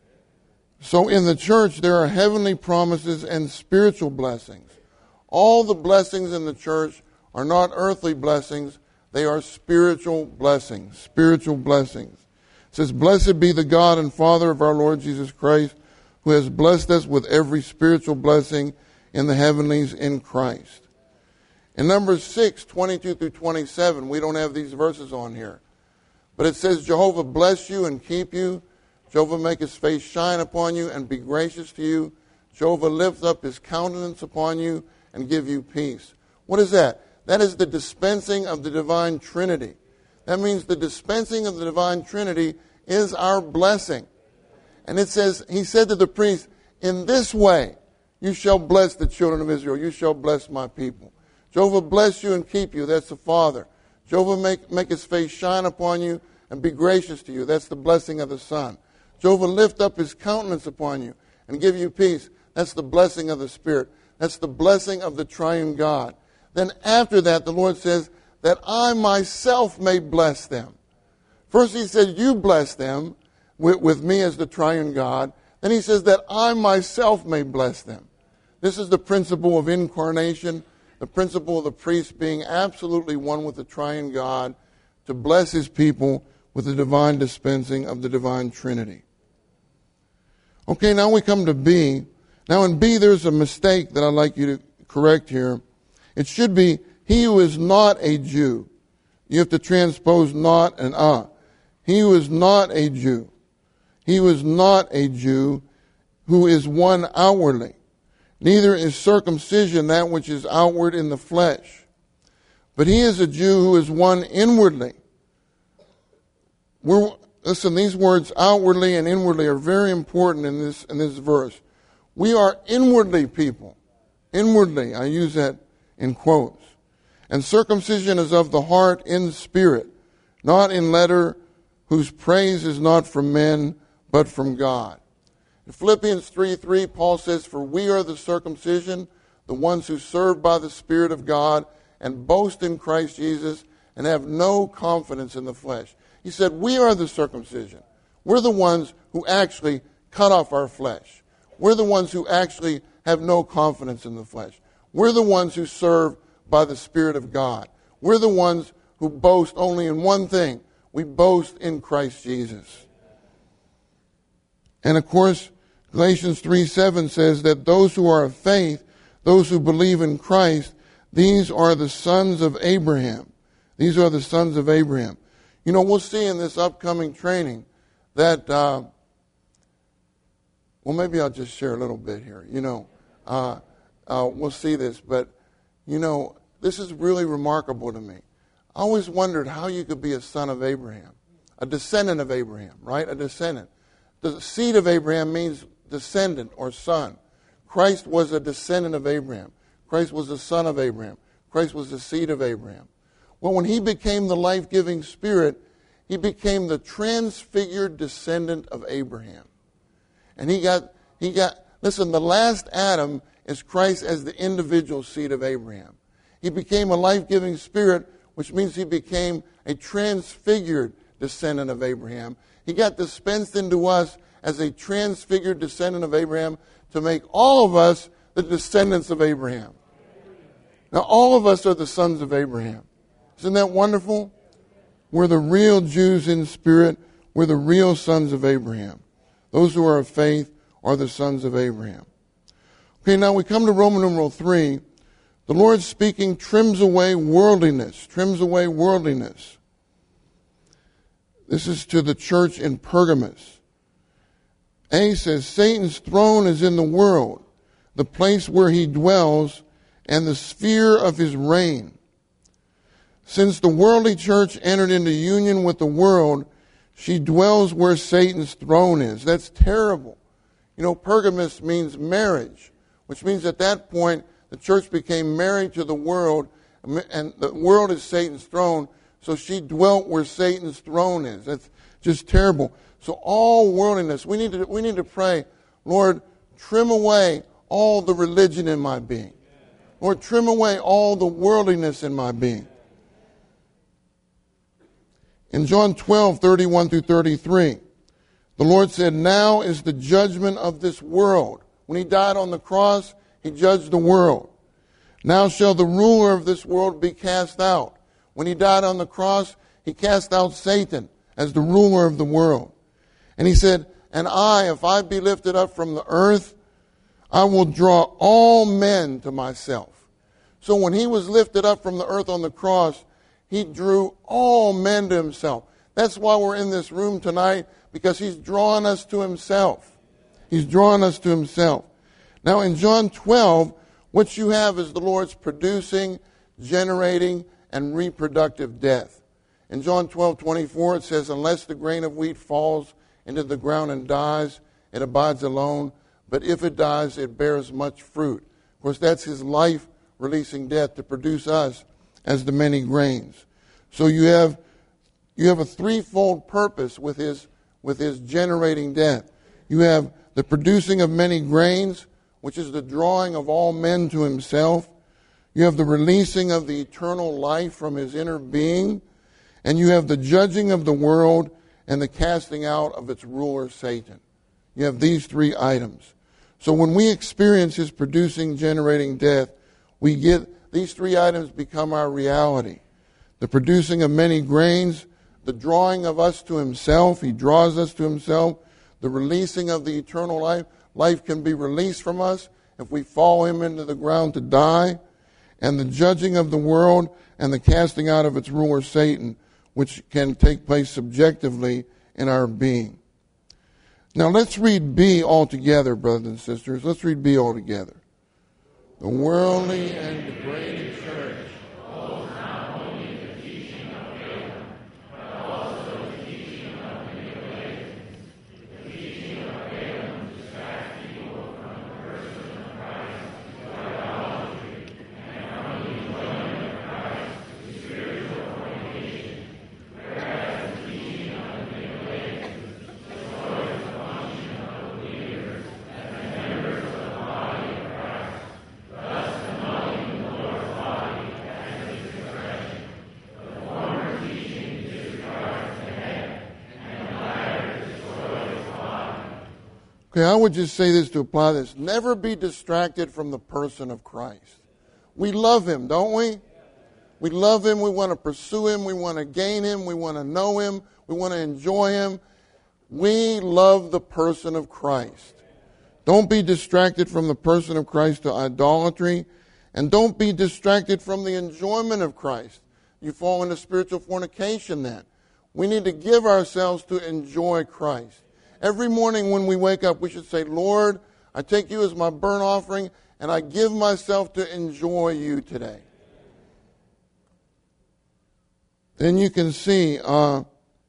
So in the church, there are heavenly promises and spiritual blessings. All the blessings in the church are not earthly blessings. They are spiritual blessings. Spiritual blessings. It says, "Blessed be the God and Father of our Lord Jesus Christ, who has blessed us with every spiritual blessing in the heavenlies in Christ." In Numbers six, twenty-two through twenty-seven, we don't have these verses on here. But it says, "Jehovah bless you and keep you. Jehovah make his face shine upon you and be gracious to you. Jehovah lift up his countenance upon you and give you peace." What is that? That is the dispensing of the divine Trinity. That means the dispensing of the divine Trinity is our blessing. And it says, he said to the priest, "In this way you shall bless the children of Israel. You shall bless my people." Jehovah bless you and keep you. That's the Father. Jehovah make, make his face shine upon you and be gracious to you. That's the blessing of the Son. Jehovah lift up his countenance upon you and give you peace. That's the blessing of the Spirit. That's the blessing of the triune God. Then after that, the Lord says, "that I myself may bless them." First he said, "You bless them with, with me as the triune God." Then he says, "that I myself may bless them." This is the principle of incarnation, the principle of the priest being absolutely one with the triune God to bless his people with the divine dispensing of the divine Trinity. Okay, now we come to B. Now in B there's a mistake that I'd like you to correct here. It should be, "he who is not a Jew." You have to transpose not and ah. He who is not a Jew. He who is not a Jew, who is one outwardly. Neither is circumcision that which is outward in the flesh. But he is a Jew who is one inwardly. We're, listen, these words outwardly and inwardly are very important in this, in this verse. We are inwardly people. Inwardly, I use that in quotes. And circumcision is of the heart in spirit, not in letter, whose praise is not from men, but from God. In Philippians three three, Paul says, "For we are the circumcision, the ones who serve by the Spirit of God, and boast in Christ Jesus, and have no confidence in the flesh." He said, we are the circumcision. We're the ones who actually cut off our flesh. We're the ones who actually have no confidence in the flesh. We're the ones who serve by the Spirit of God. We're the ones who boast only in one thing. We boast in Christ Jesus. And of course, Galatians three seven says that those who are of faith, those who believe in Christ, these are the sons of Abraham. These are the sons of Abraham. You know, we'll see in this upcoming training that, uh, well, maybe I'll just share a little bit here. You know, uh, uh, we'll see this, but, you know, this is really remarkable to me. I always wondered how you could be a son of Abraham, a descendant of Abraham, right? A descendant. The seed of Abraham means descendant or son. Christ was a descendant of Abraham. Christ was the son of Abraham. Christ was the seed of Abraham. Well, when he became the life-giving Spirit, he became the transfigured descendant of Abraham. And he got, he got, listen, the last Adam is Christ as the individual seed of Abraham. He became a life-giving Spirit, which means he became a transfigured descendant of Abraham. He got dispensed into us as a transfigured descendant of Abraham to make all of us the descendants of Abraham. Now, all of us are the sons of Abraham. Isn't that wonderful? We're the real Jews in spirit. We're the real sons of Abraham. Those who are of faith are the sons of Abraham. Okay, now we come to Roman numeral three. The Lord speaking trims away worldliness, trims away worldliness. This is to the church in Pergamos. A says, Satan's throne is in the world, the place where he dwells, and the sphere of his reign. Since the worldly church entered into union with the world, she dwells where Satan's throne is. That's terrible. You know, Pergamos means marriage, which means at that point the church became married to the world, and the world is Satan's throne, so she dwelt where Satan's throne is. That's just terrible. So all worldliness, we need to we need to pray, Lord, trim away all the religion in my being. Lord, trim away all the worldliness in my being. In John twelve, thirty-one through thirty-three, the Lord said, now is the judgment of this world. When he died on the cross, he judged the world. Now shall the ruler of this world be cast out. When he died on the cross, he cast out Satan as the ruler of the world. And he said, and I, if I be lifted up from the earth, I will draw all men to myself. So when he was lifted up from the earth on the cross, he drew all men to himself. That's why we're in this room tonight, because he's drawing us to himself. He's drawing us to himself. Now in John twelve, what you have is the Lord's producing, generating, and reproductive death. In John twelve, twenty-four, it says, unless the grain of wheat falls into the ground and dies, it abides alone. But if it dies, it bears much fruit. Of course, that's his life releasing death to produce us as the many grains. So you have you have a threefold purpose with his with his generating death. You have the producing of many grains, which is the drawing of all men to himself. You have the releasing of the eternal life from his inner being. And you have the judging of the world and the casting out of its ruler, Satan. You have these three items. So when we experience his producing, generating death, we get these three items become our reality. The producing of many grains, the drawing of us to himself, he draws us to himself, the releasing of the eternal life. Life can be released from us if we fall him into the ground to die, and the judging of the world and the casting out of its ruler, Satan, which can take place subjectively in our being. Now let's read B all together, brothers and sisters. Let's read B all together. The worldly and degrading church holds not only the teaching of Balaam, but also the teaching of manipulation. The teaching of Balaam distracts people from the person of Christ to idolatry, and from the enjoyment of Christ to spiritual fornication, whereas the teaching of manipulation destroys the function of believers as members of the body of Christ, thus annulling the Lord's body as his expression. The former teaching disregards the head, and the latter destroys the body. Okay, I would just say this to apply this. Never be distracted from the person of Christ. We love him, don't we? We love him. We want to pursue him. We want to gain him. We want to know him. We want to enjoy him. We love the person of Christ. Don't be distracted from the person of Christ to idolatry, and don't be distracted from the enjoyment of Christ. You fall into spiritual fornication then. We need to give ourselves to enjoy Christ. Every morning when we wake up, we should say, Lord, I take you as my burnt offering, and I give myself to enjoy you today. Then you can see uh,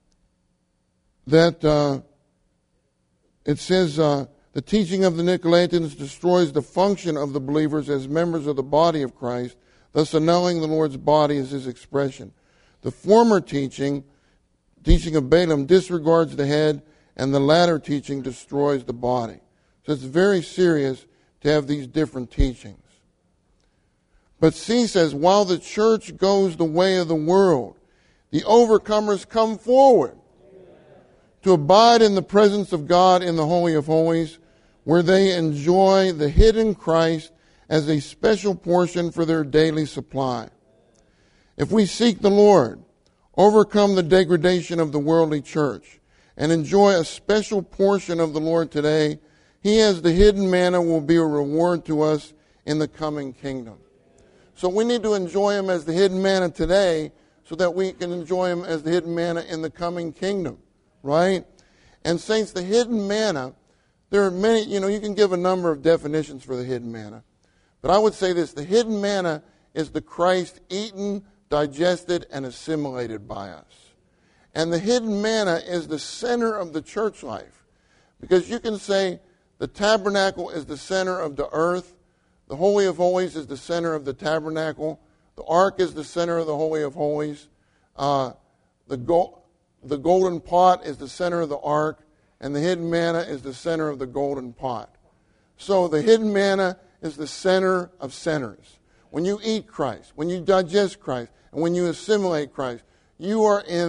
that uh, it says uh, the teaching of the Nicolaitans destroys the function of the believers as members of the body of Christ, thus annulling the Lord's body as his expression. The former teaching, teaching of Balaam, disregards the head, and the latter teaching destroys the body. So it's very serious to have these different teachings. But C says, while the church goes the way of the world, the overcomers come forward to abide in the presence of God in the Holy of Holies, where they enjoy the hidden Christ as a special portion for their daily supply. If we seek the Lord, overcome the degradation of the worldly church, and enjoy a special portion of the Lord today, he as the hidden manna will be a reward to us in the coming kingdom. So we need to enjoy him as the hidden manna today, so that we can enjoy him as the hidden manna in the coming kingdom, right? And saints, the hidden manna, there are many, you know, you can give a number of definitions for the hidden manna. But I would say this, the hidden manna is the Christ eaten, digested, and assimilated by us. And the hidden manna is the center of the church life. Because you can say the tabernacle is the center of the earth, the Holy of Holies is the center of the tabernacle, the ark is the center of the Holy of Holies. Uh, the, go- the golden pot is the center of the ark. And the hidden manna is the center of the golden pot. So the hidden manna is the center of centers. When you eat Christ, when you digest Christ, and when you assimilate Christ, you are in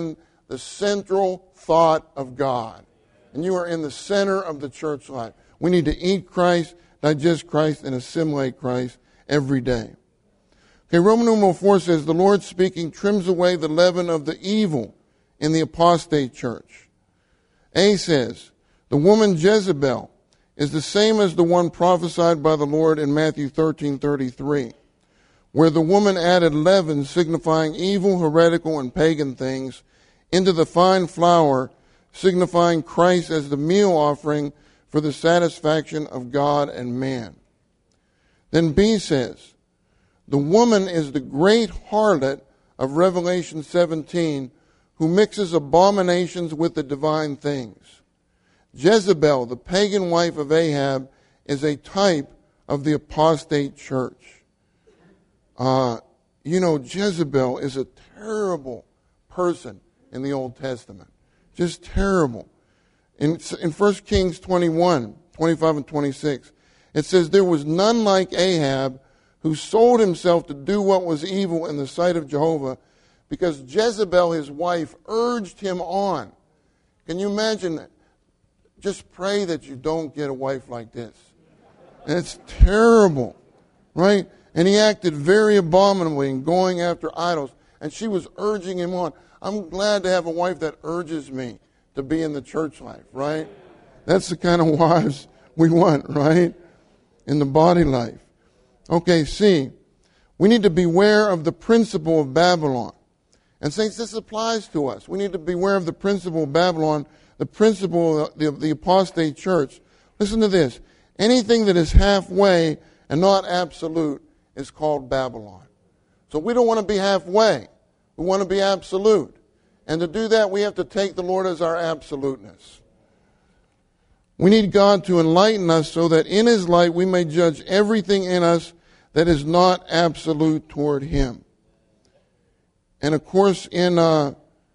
the central thought of God. And you are in the center of the church life. We need to eat Christ, digest Christ, and assimilate Christ every day. Okay, Roman numeral four says, the Lord speaking trims away the leaven of the evil in the apostate church. A says, the woman Jezebel is the same as the one prophesied by the Lord in Matthew thirteen thirty-three, where the woman added leaven signifying evil, heretical, and pagan things into the fine flour, signifying Christ as the meal offering for the satisfaction of God and man. Then B says, the woman is the great harlot of Revelation seventeen, who mixes abominations with the divine things. Jezebel, the pagan wife of Ahab, is a type of the apostate church. Uh, you know, Jezebel is a terrible person in the Old Testament. Just terrible. In, in First Kings twenty-one, twenty-five and twenty-six, it says, there was none like Ahab, who sold himself to do what was evil in the sight of Jehovah, because Jezebel, his wife, urged him on. Can you imagine that? Just pray that you don't get a wife like this. And it's terrible, right? And he acted very abominably in going after idols. And she was urging him on. I'm glad to have a wife that urges me to be in the church life, right? That's the kind of wives we want, right? In the body life. Okay, C, we need to beware of the principle of Babylon. And saints, this applies to us. We need to beware of the principle of Babylon, the principle of the, of the apostate church. Listen to this. Anything that is halfway and not absolute is called Babylon. So we don't want to be halfway. We want to be absolute. And to do that, we have to take the Lord as our absoluteness. We need God to enlighten us so that in His light we may judge everything in us that is not absolute toward Him. And of course, in uh,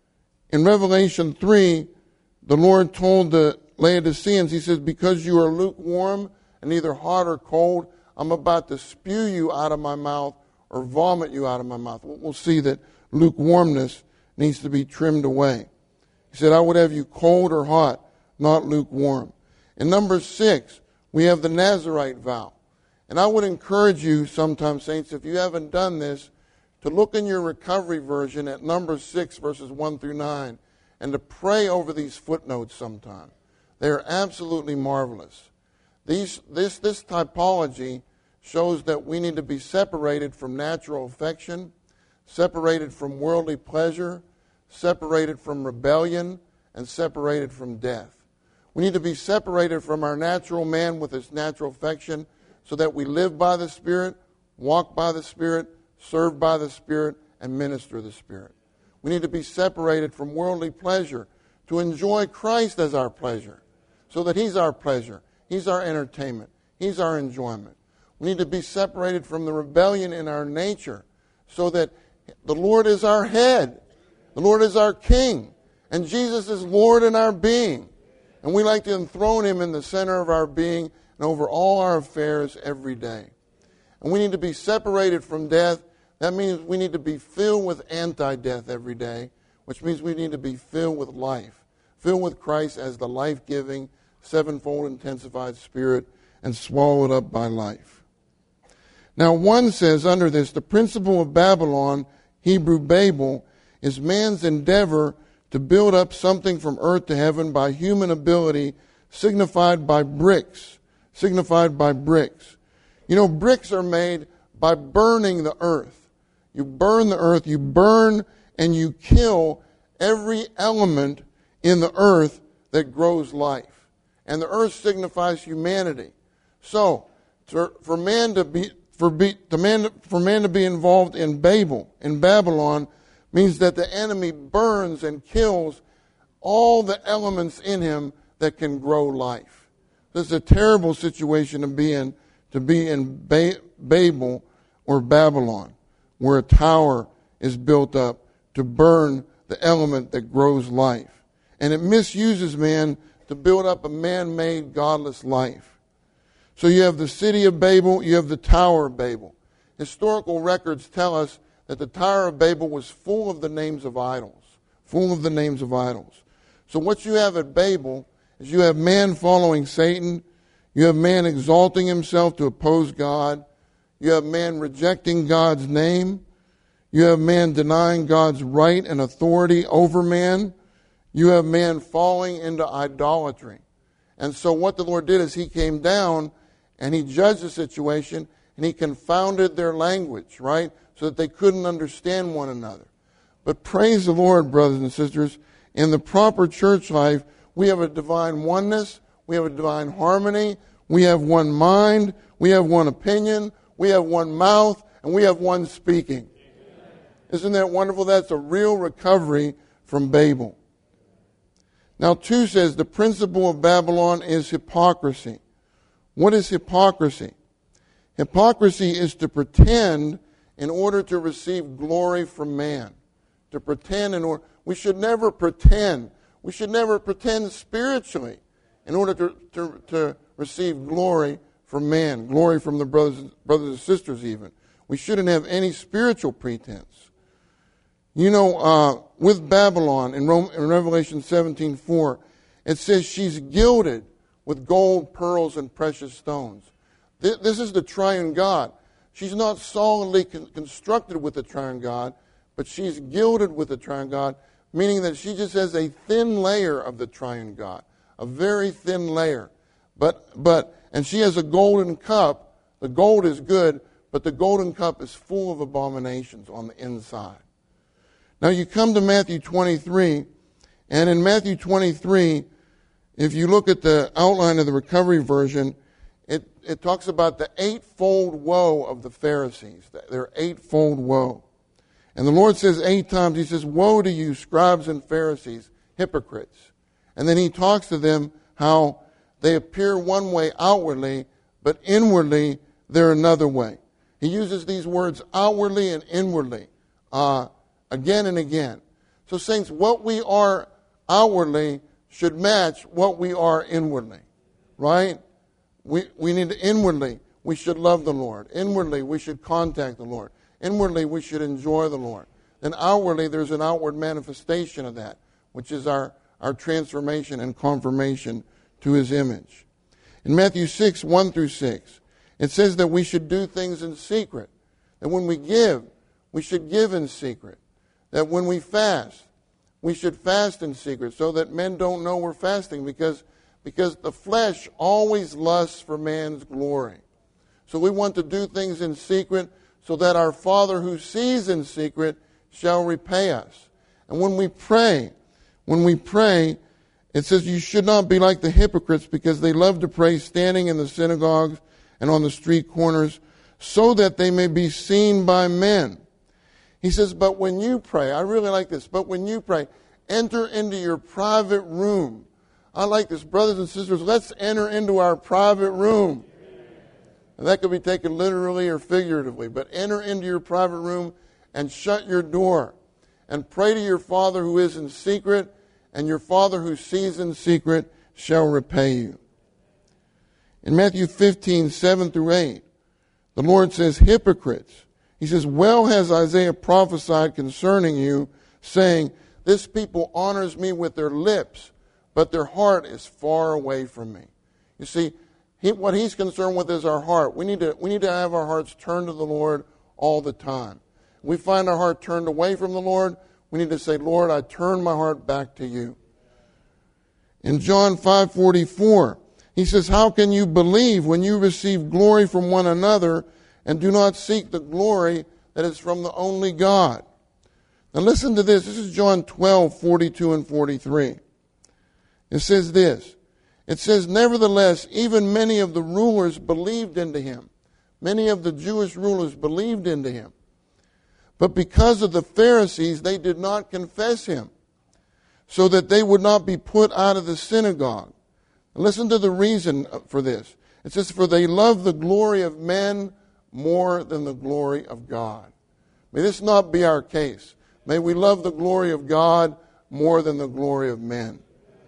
in Revelation three, the Lord told the Laodiceans, He says, because you are lukewarm and neither hot or cold, I'm about to spew you out of my mouth or vomit you out of my mouth. We'll see that lukewarmness needs to be trimmed away. He said, I would have you cold or hot, not lukewarm. In number six, we have the Nazirite vow. And I would encourage you sometimes, saints, if you haven't done this, to look in your recovery version at number six, verses one through nine, and to pray over these footnotes sometime. They are absolutely marvelous. These, this, this typology shows that we need to be separated from natural affection, separated from worldly pleasure, separated from rebellion, and separated from death. We need to be separated from our natural man with his natural affection so that we live by the Spirit, walk by the Spirit, serve by the Spirit, and minister the Spirit. We need to be separated from worldly pleasure to enjoy Christ as our pleasure so that He's our pleasure, He's our entertainment, He's our enjoyment. We need to be separated from the rebellion in our nature so that the Lord is our head, the Lord is our King, and Jesus is Lord in our being. And we like to enthrone Him in the center of our being and over all our affairs every day. And we need to be separated from death. That means we need to be filled with anti-death every day, which means we need to be filled with life, filled with Christ as the life-giving, sevenfold intensified Spirit, and swallowed up by life. Now, one says under this, the principle of Babylon, Hebrew Babel, is man's endeavor to build up something from earth to heaven by human ability, signified by bricks, signified by bricks. You know, bricks are made by burning the earth. You burn the earth, you burn and you kill every element in the earth that grows life. And the earth signifies humanity. So, for man to be for be to man for man to be involved in Babel, in Babylon, means that the enemy burns and kills all the elements in him that can grow life. This is a terrible situation to be in, to be in ba- Babel or Babylon, where a tower is built up to burn the element that grows life. And it misuses man to build up a man-made godless life. So you have the city of Babel, you have the Tower of Babel. Historical records tell us that the Tower of Babel was full of the names of idols, full of the names of idols. So what you have at Babel is you have man following Satan, you have man exalting himself to oppose God, you have man rejecting God's name, you have man denying God's right and authority over man, you have man falling into idolatry. And so what the Lord did is he came down and he judged the situation and he confounded their language, right? So that they couldn't understand one another. But praise the Lord, brothers and sisters, in the proper church life, we have a divine oneness, we have a divine harmony, we have one mind, we have one opinion, we have one mouth, and we have one speaking. Isn't that wonderful? That's a real recovery from Babel. Now, two says the principle of Babylon is hypocrisy. What is hypocrisy? Hypocrisy is to pretend in order to receive glory from man. To pretend in order. We should never pretend. We should never pretend spiritually in order to, to, to receive glory from man, glory from the brothers, brothers and sisters even. We shouldn't have any spiritual pretense. You know, uh, with Babylon in, Rome, in Revelation seventeen four, it says she's gilded with gold, pearls, and precious stones. This, this is the triune God. She's not solidly con- constructed with the triune God, but she's gilded with the triune God, meaning that she just has a thin layer of the triune God, a very thin layer. But, but, and she has a golden cup. The gold is good, but the golden cup is full of abominations on the inside. Now you come to Matthew twenty-three, and in Matthew twenty-three, if you look at the outline of the recovery version, it, it talks about the eightfold woe of the Pharisees, their eightfold woe. And the Lord says eight times, he says, woe to you, scribes and Pharisees, hypocrites. And then he talks to them how they appear one way outwardly, but inwardly they're another way. He uses these words outwardly and inwardly uh, again and again. So saints, what we are outwardly should match what we are inwardly, right? We, we need to inwardly, we should love the Lord. Inwardly, we should contact the Lord. Inwardly, we should enjoy the Lord. Then outwardly, there's an outward manifestation of that, which is our, our transformation and conformation to his image. In Matthew six, one through six, it says that we should do things in secret. That when we give, we should give in secret. That when we fast, we should fast in secret so that men don't know we're fasting, because, because the flesh always lusts for man's glory. So we want to do things in secret so that our Father who sees in secret shall repay us. And when we pray, when we pray, it says you should not be like the hypocrites, because they love to pray standing in the synagogues and on the street corners, so that they may be seen by men. He says, but when you pray, I really like this, but when you pray, enter into your private room. I like this. Brothers and sisters, let's enter into our private room. And that could be taken literally or figuratively, but enter into your private room and shut your door and pray to your Father who is in secret, and your Father who sees in secret shall repay you. In Matthew fifteen, seven through eight, the Lord says, hypocrites. He says, well has Isaiah prophesied concerning you, saying, this people honors me with their lips, but their heart is far away from me. You see, he, what he's concerned with is our heart. We need to, we need to have our hearts turned to the Lord all the time. We find our heart turned away from the Lord, we need to say, Lord, I turn my heart back to you. In John five forty-four, he says, how can you believe when you receive glory from one another and do not seek the glory that is from the only God? Now listen to this. This is John twelve, forty-two and forty-three. It says this. It says, nevertheless, even many of the rulers believed into him. Many of the Jewish rulers believed into him. But because of the Pharisees, they did not confess him, so that they would not be put out of the synagogue. And listen to the reason for this. It says, for they love the glory of men more than the glory of God. May this not be our case. May we love the glory of God more than the glory of men.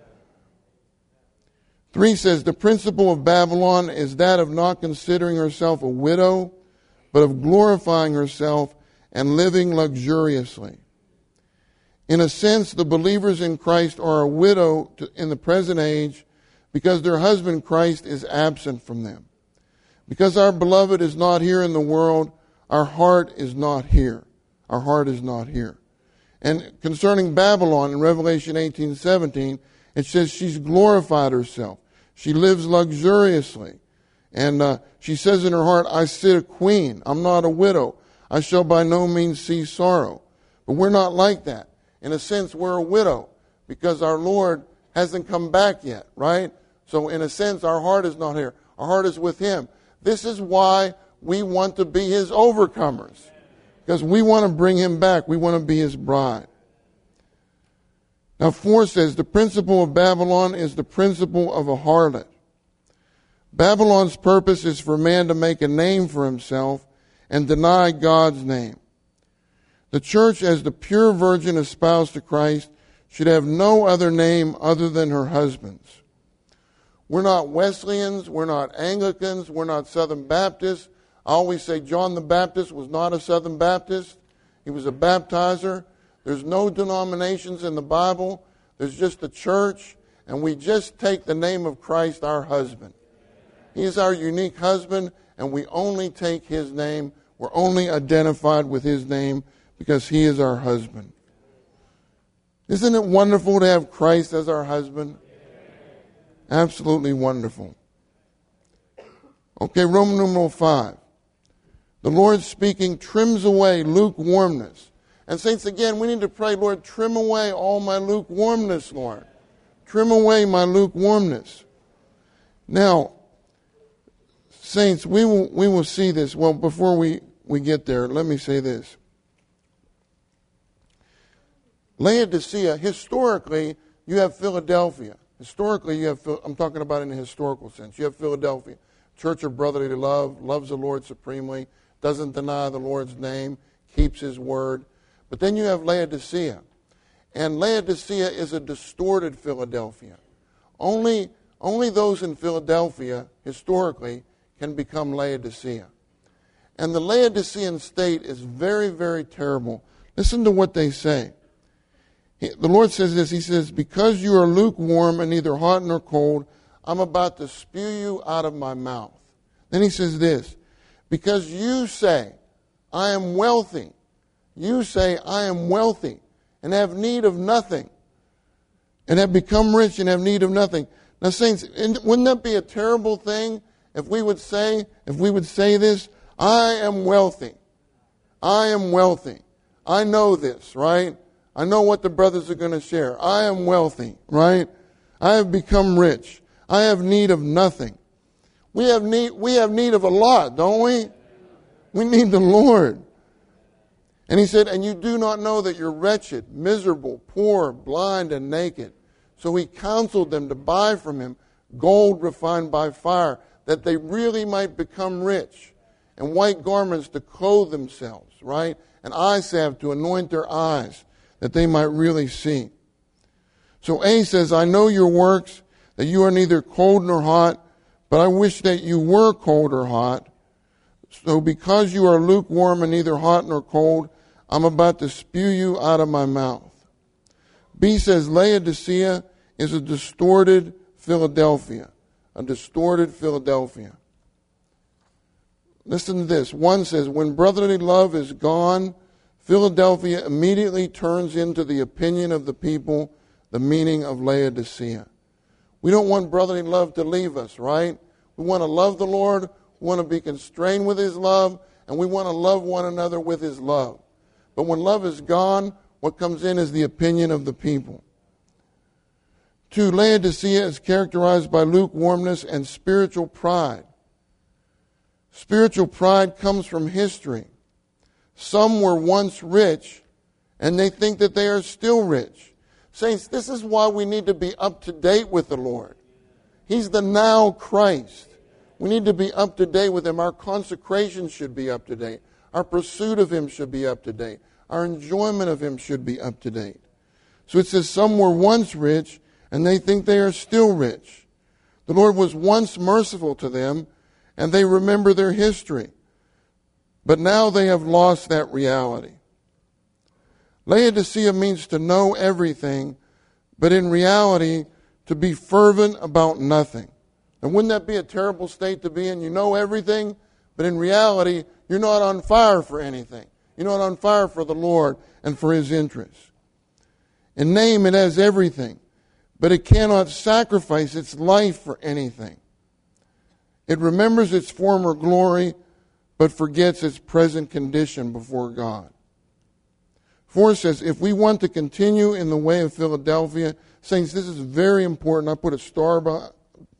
Three says, the principle of Babylon is that of not considering herself a widow, but of glorifying herself and living luxuriously. In a sense, the believers in Christ are a widow to, in the present age because their husband Christ is absent from them. Because our beloved is not here in the world, our heart is not here. Our heart is not here. And concerning Babylon in Revelation eighteen seventeen, it says she's glorified herself. She lives luxuriously. And uh, she says in her heart, I sit a queen. I'm not a widow. I shall by no means see sorrow. But we're not like that. In a sense, we're a widow because our Lord hasn't come back yet, right? So in a sense, our heart is not here. Our heart is with Him. This is why we want to be His overcomers. Because we want to bring Him back. We want to be His bride. Now, four says, the principle of Babylon is the principle of a harlot. Babylon's purpose is for man to make a name for himself and deny God's name. The church, as the pure virgin espoused to Christ, should have no other name other than her husband's. We're not Wesleyans, we're not Anglicans, we're not Southern Baptists. I always say John the Baptist was not a Southern Baptist. He was a baptizer. There's no denominations in the Bible. There's just a church, and we just take the name of Christ, our husband. He's our unique husband, and we only take His name. We're only identified with His name because He is our husband. Isn't it wonderful to have Christ as our husband? Absolutely wonderful. Okay, Roman numeral five. The Lord speaking trims away lukewarmness. And saints, again, we need to pray, Lord, trim away all my lukewarmness, Lord. Trim away my lukewarmness. Now, saints, we will we will see this. Well, before we, we get there, let me say this. Laodicea, historically, you have Philadelphia. Historically, you have, I'm talking about in a historical sense. You have Philadelphia, church of brotherly love, loves the Lord supremely, doesn't deny the Lord's name, keeps His word. But then you have Laodicea. And Laodicea is a distorted Philadelphia. Only, only those in Philadelphia, historically, can become Laodicea. And the Laodicean state is very, very terrible. Listen to what they say. He, the Lord says this, He says, because you are lukewarm and neither hot nor cold, I'm about to spew you out of my mouth. Then He says this, because you say, I am wealthy. You say, I am wealthy and have need of nothing, and have become rich and have need of nothing. Now, saints, wouldn't that be a terrible thing if we would say, if we would say this, I am wealthy. I am wealthy. I know this, right? I know what the brothers are going to share. I am wealthy, right? I have become rich. I have need of nothing. We have need, we have need of a lot, don't we? We need the Lord. And He said, and you do not know that you're wretched, miserable, poor, blind, and naked. So He counseled them to buy from Him gold refined by fire, that they really might become rich, and white garments to clothe themselves, right? And eye salve to anoint their eyes, that they might really see. So A says, I know your works, that you are neither cold nor hot, but I wish that you were cold or hot. So because you are lukewarm and neither hot nor cold, I'm about to spew you out of my mouth. B says, Laodicea is a distorted Philadelphia. A distorted Philadelphia. Listen to this. One says, when brotherly love is gone, Philadelphia immediately turns into the opinion of the people, the meaning of Laodicea. We don't want brotherly love to leave us, right? We want to love the Lord, we want to be constrained with His love, and we want to love one another with His love. But when love is gone, what comes in is the opinion of the people. Two, Laodicea is characterized by lukewarmness and spiritual pride. Spiritual pride comes from history. Some were once rich, and they think that they are still rich. Saints, this is why we need to be up to date with the Lord. He's the now Christ. We need to be up to date with Him. Our consecration should be up to date. Our pursuit of Him should be up to date. Our enjoyment of Him should be up to date. So it says some were once rich, and they think they are still rich. The Lord was once merciful to them, and they remember their history. But now they have lost that reality. Laodicea means to know everything, but in reality, to be fervent about nothing. And wouldn't that be a terrible state to be in? You know everything, but in reality, you're not on fire for anything. You're not on fire for the Lord and for His interests. In name, it has everything, but it cannot sacrifice its life for anything. It remembers its former glory, but forgets its present condition before God. Four says, if we want to continue in the way of Philadelphia, saints, this is very important. I put a star by,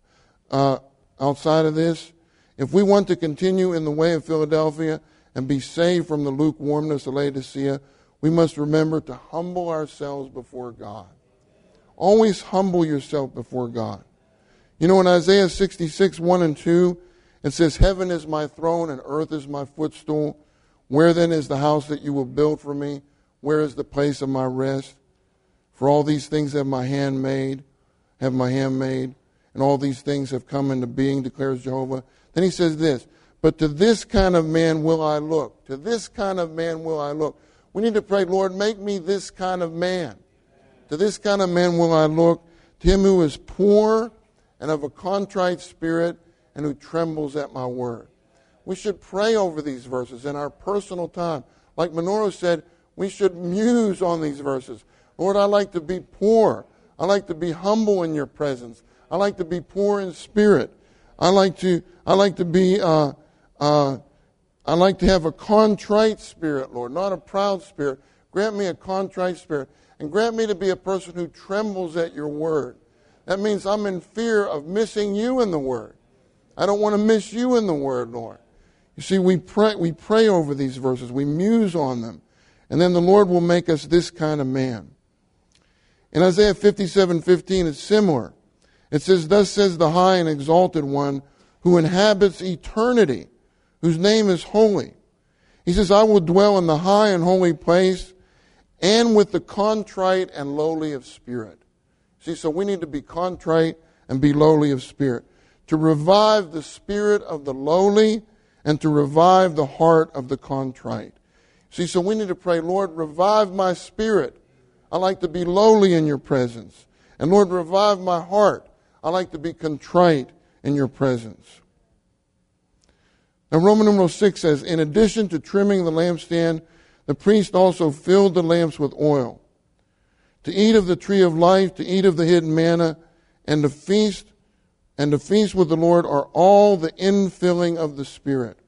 uh, outside of this. If we want to continue in the way of Philadelphia and be saved from the lukewarmness of Laodicea, we must remember to humble ourselves before God. Always humble yourself before God. You know, in Isaiah sixty-six, one and two, it says, heaven is my throne and earth is my footstool. Where then is the house that you will build for me? Where is the place of my rest? For all these things have my hand made, have my hand made, and all these things have come into being, declares Jehovah. Then he says this, but to this kind of man will I look. To this kind of man will I look. We need to pray, Lord, make me this kind of man. To this kind of man will I look, to him who is poor and of a contrite spirit and who trembles at my word. We should pray over these verses in our personal time. Like Minoru said, we should muse on these verses. Lord, I like to be poor. I like to be humble in your presence. I like to be poor in spirit. I like to I like to be uh, uh, I like to have a contrite spirit, Lord, not a proud spirit. Grant me a contrite spirit. And grant me to be a person who trembles at your word. That means I'm in fear of missing you in the word. I don't want to miss you in the word, Lord. You see, we pray, we pray over these verses. We muse on them. And then the Lord will make us this kind of man. In Isaiah fifty-seven fifteen, it's similar. It says, thus says the high and exalted one who inhabits eternity, whose name is holy. He says, I will dwell in the high and holy place and with the contrite and lowly of spirit. See, so we need to be contrite and be lowly of spirit. To revive the spirit of the lowly and to revive the heart of the contrite. See, so we need to pray, Lord, revive my spirit. I like to be lowly in your presence. And Lord, revive my heart. I like to be contrite in your presence. Now, Roman numeral six says, in addition to trimming the lampstand, the priest also filled the lamps with oil. To eat of the tree of life, to eat of the hidden manna, and to feast, and to feast with the Lord are all the infilling of the Spirit.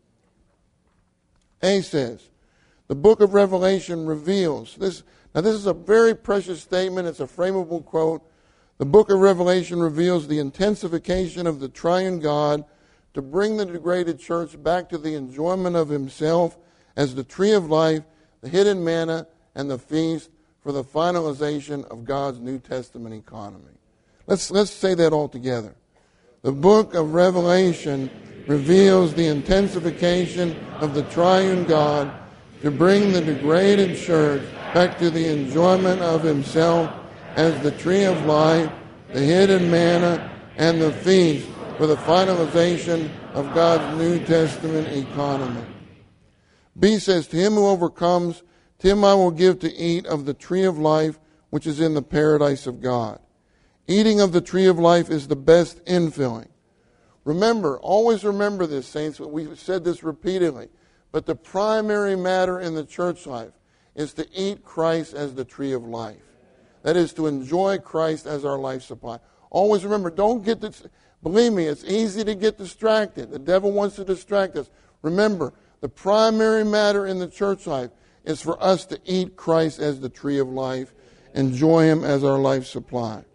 A says, the book of Revelation reveals this. Now, this is a very precious statement. It's a frameable quote. The book of Revelation reveals the intensification of the triune God to bring the degraded church back to the enjoyment of himself as the tree of life, the hidden manna, and the feast for the finalization of God's New Testament economy. Let's, let's say that all together. The book of Revelation reveals the intensification of the triune God to bring the degraded church back to the enjoyment of himself as the tree of life, the hidden manna, and the feast for the finalization of God's New Testament economy. B says, to him who overcomes, to him I will give to eat of the tree of life, which is in the paradise of God. Eating of the tree of life is the best infilling. Remember, always remember this, saints. We've said this repeatedly. But the primary matter in the church life is to eat Christ as the tree of life. That is to enjoy Christ as our life supply. Always remember, don't get this. Believe me, it's easy to get distracted. The devil wants to distract us. Remember, the primary matter in the church life is for us to eat Christ as the tree of life, enjoy him as our life supply.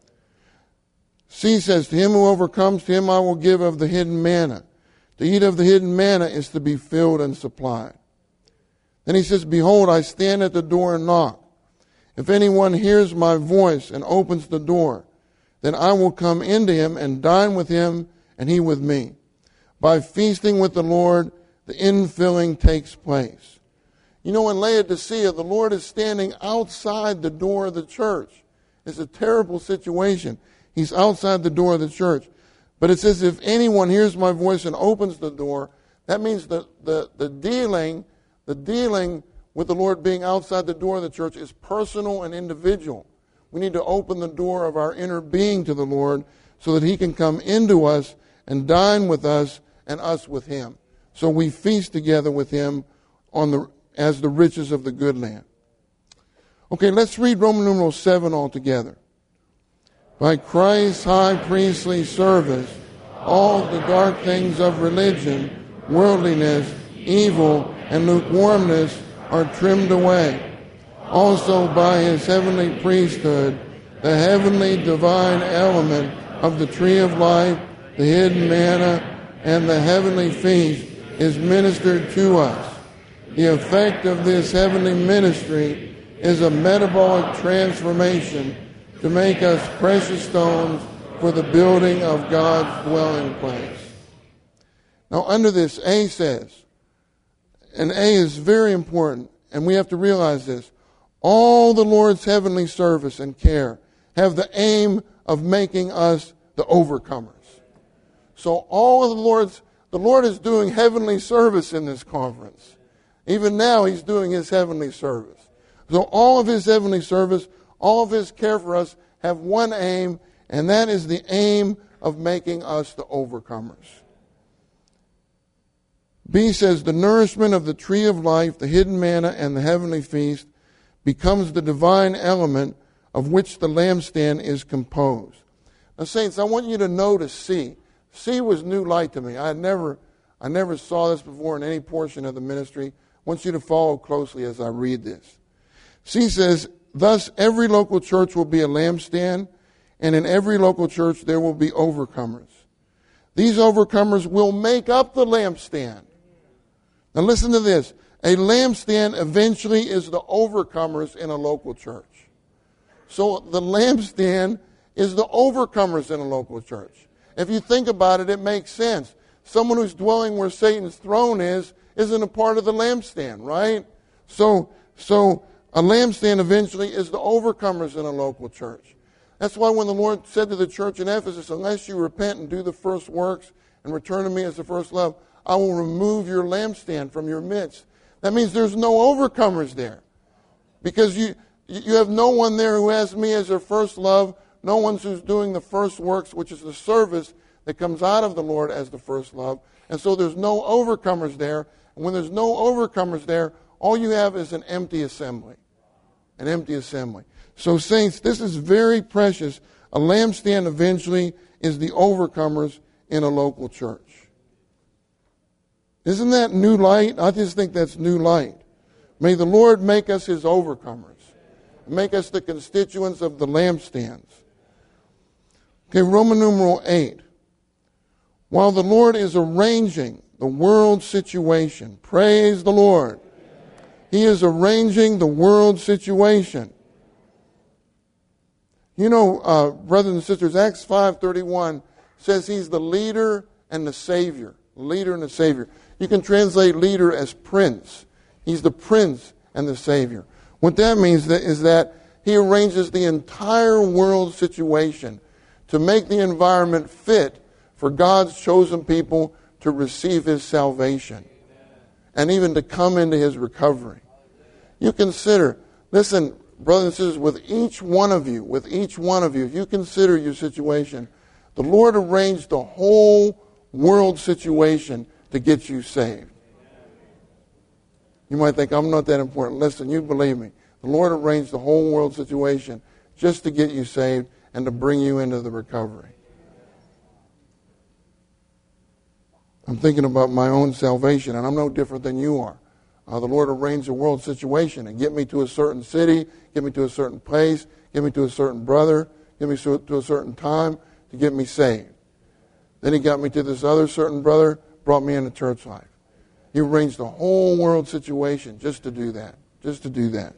C says, to him who overcomes, to him I will give of the hidden manna. To eat of the hidden manna is to be filled and supplied. Then he says, behold, I stand at the door and knock. If anyone hears my voice and opens the door, then I will come into him and dine with him and he with me. By feasting with the Lord, the infilling takes place. You know, in Laodicea, the Lord is standing outside the door of the church. It's a terrible situation. He's outside the door of the church. But it says, if anyone hears my voice and opens the door, that means the, the, the dealing, the dealing with the Lord being outside the door of the church is personal and individual. We need to open the door of our inner being to the Lord so that he can come into us and dine with us and us with him. So we feast together with him on the as the riches of the good land. Okay, let's read Roman numeral seven all together. By Christ's high priestly service, all the dark things of religion, worldliness, evil, and lukewarmness are trimmed away. Also by his heavenly priesthood, the heavenly divine element of the tree of life, the hidden manna, and the heavenly feast is ministered to us. The effect of this heavenly ministry is a metabolic transformation to make us precious stones for the building of God's dwelling place. Now under this, A says, and A is very important, and we have to realize this, all the Lord's heavenly service and care have the aim of making us the overcomers. So all of the Lord's, the Lord is doing heavenly service in this conference. Even now he's doing his heavenly service. So all of his heavenly service, all of his care for us have one aim, and that is the aim of making us the overcomers. B says, the nourishment of the tree of life, the hidden manna, and the heavenly feast becomes the divine element of which the lampstand is composed. Now, saints, I want you to notice C. C was new light to me. I had never, I never saw this before in any portion of the ministry. I want you to follow closely as I read this. C says, thus every local church will be a lampstand, and in every local church there will be overcomers. These overcomers will make up the lampstand. Now listen to this. A lampstand eventually is the overcomers in a local church. So the lampstand is the overcomers in a local church. If you think about it, it makes sense. Someone who's dwelling where Satan's throne is isn't a part of the lampstand, right? So, so a lampstand eventually is the overcomers in a local church. That's why when the Lord said to the church in Ephesus, unless you repent and do the first works and return to me as the first love, I will remove your lampstand from your midst. That means there's no overcomers there. Because you you have no one there who has me as their first love, no one who's doing the first works, which is the service that comes out of the Lord as the first love. And so there's no overcomers there. And when there's no overcomers there, all you have is an empty assembly. An empty assembly. So saints, this is very precious. A lampstand eventually is the overcomers in a local church. Isn't that new light? I just think that's new light. May the Lord make us his overcomers. Make us the constituents of the lampstands. Okay, Roman numeral eight. While the Lord is arranging the world situation, praise the Lord. He is arranging the world situation. You know, uh, brothers and sisters, Acts five thirty-one says he's the leader and the Savior. Leader and the Savior. You can translate leader as prince. He's the prince and the Savior. What that means is that he arranges the entire world situation to make the environment fit for God's chosen people to receive his salvation and even to come into his recovery. You consider, listen, brothers and sisters, with each one of you, with each one of you, if you consider your situation, the Lord arranged the whole world situation to get you saved. You might think, I'm not that important. Listen, you believe me. The Lord arranged the whole world situation just to get you saved and to bring you into the recovery. I'm thinking about my own salvation, and I'm no different than you are. Uh, the Lord arranged the world situation and get me to a certain city, get me to a certain place, get me to a certain brother, get me to a certain time to get me saved. Then he got me to this other certain brother, brought me into church life. He arranged the whole world situation just to do that. Just to do that.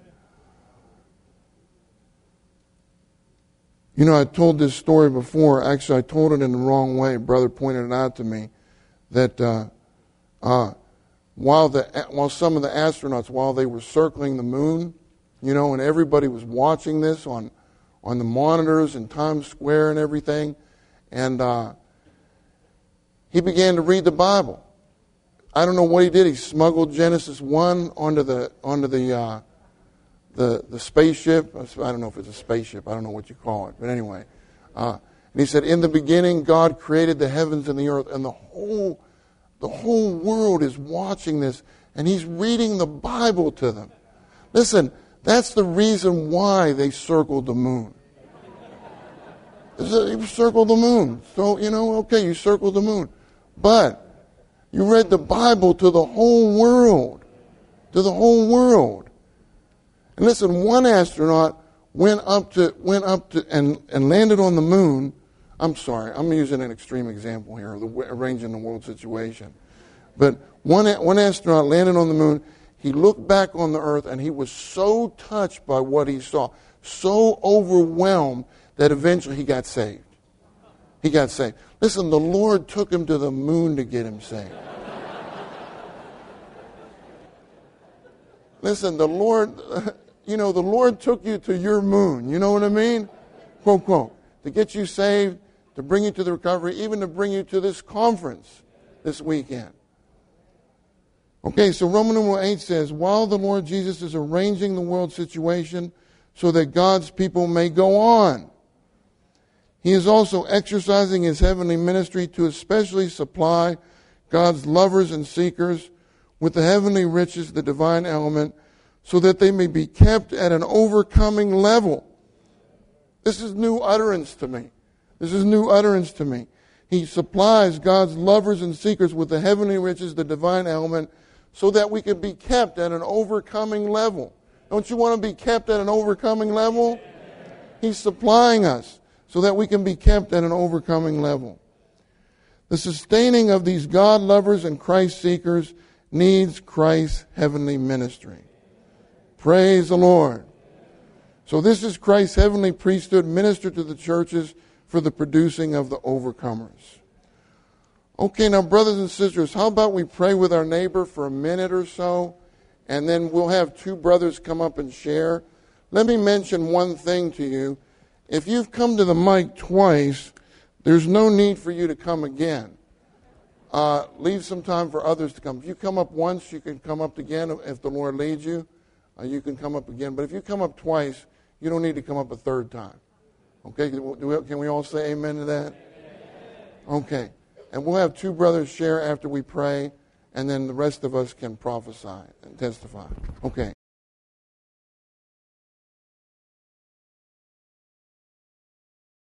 You know, I told this story before. Actually, I told it in the wrong way. A brother pointed it out to me that uh, uh, while the while some of the astronauts, while they were circling the moon, you know, and everybody was watching this on on the monitors in Times Square and everything, and uh, he began to read the Bible. I don't know what he did. He smuggled Genesis one onto the onto the uh, the the spaceship. I don't know if it's a spaceship. I don't know what you call it. But anyway, uh, and he said, "In the beginning, God created the heavens and the earth," and the whole the whole world is watching this, and he's reading the Bible to them. Listen, that's the reason why they circled the moon. You circled the moon. So, you know, okay, you circled the moon. But you read the Bible to the whole world. To the whole world. And listen, one astronaut went up to went up to and, and landed on the moon. I'm sorry, I'm using an extreme example here, the, arranging the world situation. But one one astronaut landed on the moon. He looked back on the earth, and he was so touched by what he saw, so overwhelmed, that eventually he got saved. He got saved. Listen, the Lord took him to the moon to get him saved. Listen, the Lord, you know, the Lord took you to your moon. You know what I mean? Quote, quote. To get you saved, to bring you to the recovery, even to bring you to this conference this weekend. Okay, so Roman numeral eight says, while the Lord Jesus is arranging the world situation so that God's people may go on, he is also exercising his heavenly ministry to especially supply God's lovers and seekers with the heavenly riches, the divine element, so that they may be kept at an overcoming level. This is new utterance to me. This is new utterance to me. He supplies God's lovers and seekers with the heavenly riches, the divine element, so that we can be kept at an overcoming level. Don't you want to be kept at an overcoming level? He's supplying us so that we can be kept at an overcoming level. The sustaining of these God lovers and Christ seekers needs Christ's heavenly ministry. Praise the Lord. So this is Christ's heavenly priesthood ministered to the churches for the producing of the overcomers. Okay, now brothers and sisters, how about we pray with our neighbor for a minute or so, and then we'll have two brothers come up and share. Let me mention one thing to you. If you've come to the mic twice, there's no need for you to come again. Uh, leave some time for others to come. If you come up once, you can come up again if the Lord leads you. Uh, you can come up again. But if you come up twice, you don't need to come up a third time. Okay, can we, can we all say amen to that? Okay. And we'll have two brothers share after we pray, and then the rest of us can prophesy and testify. Okay.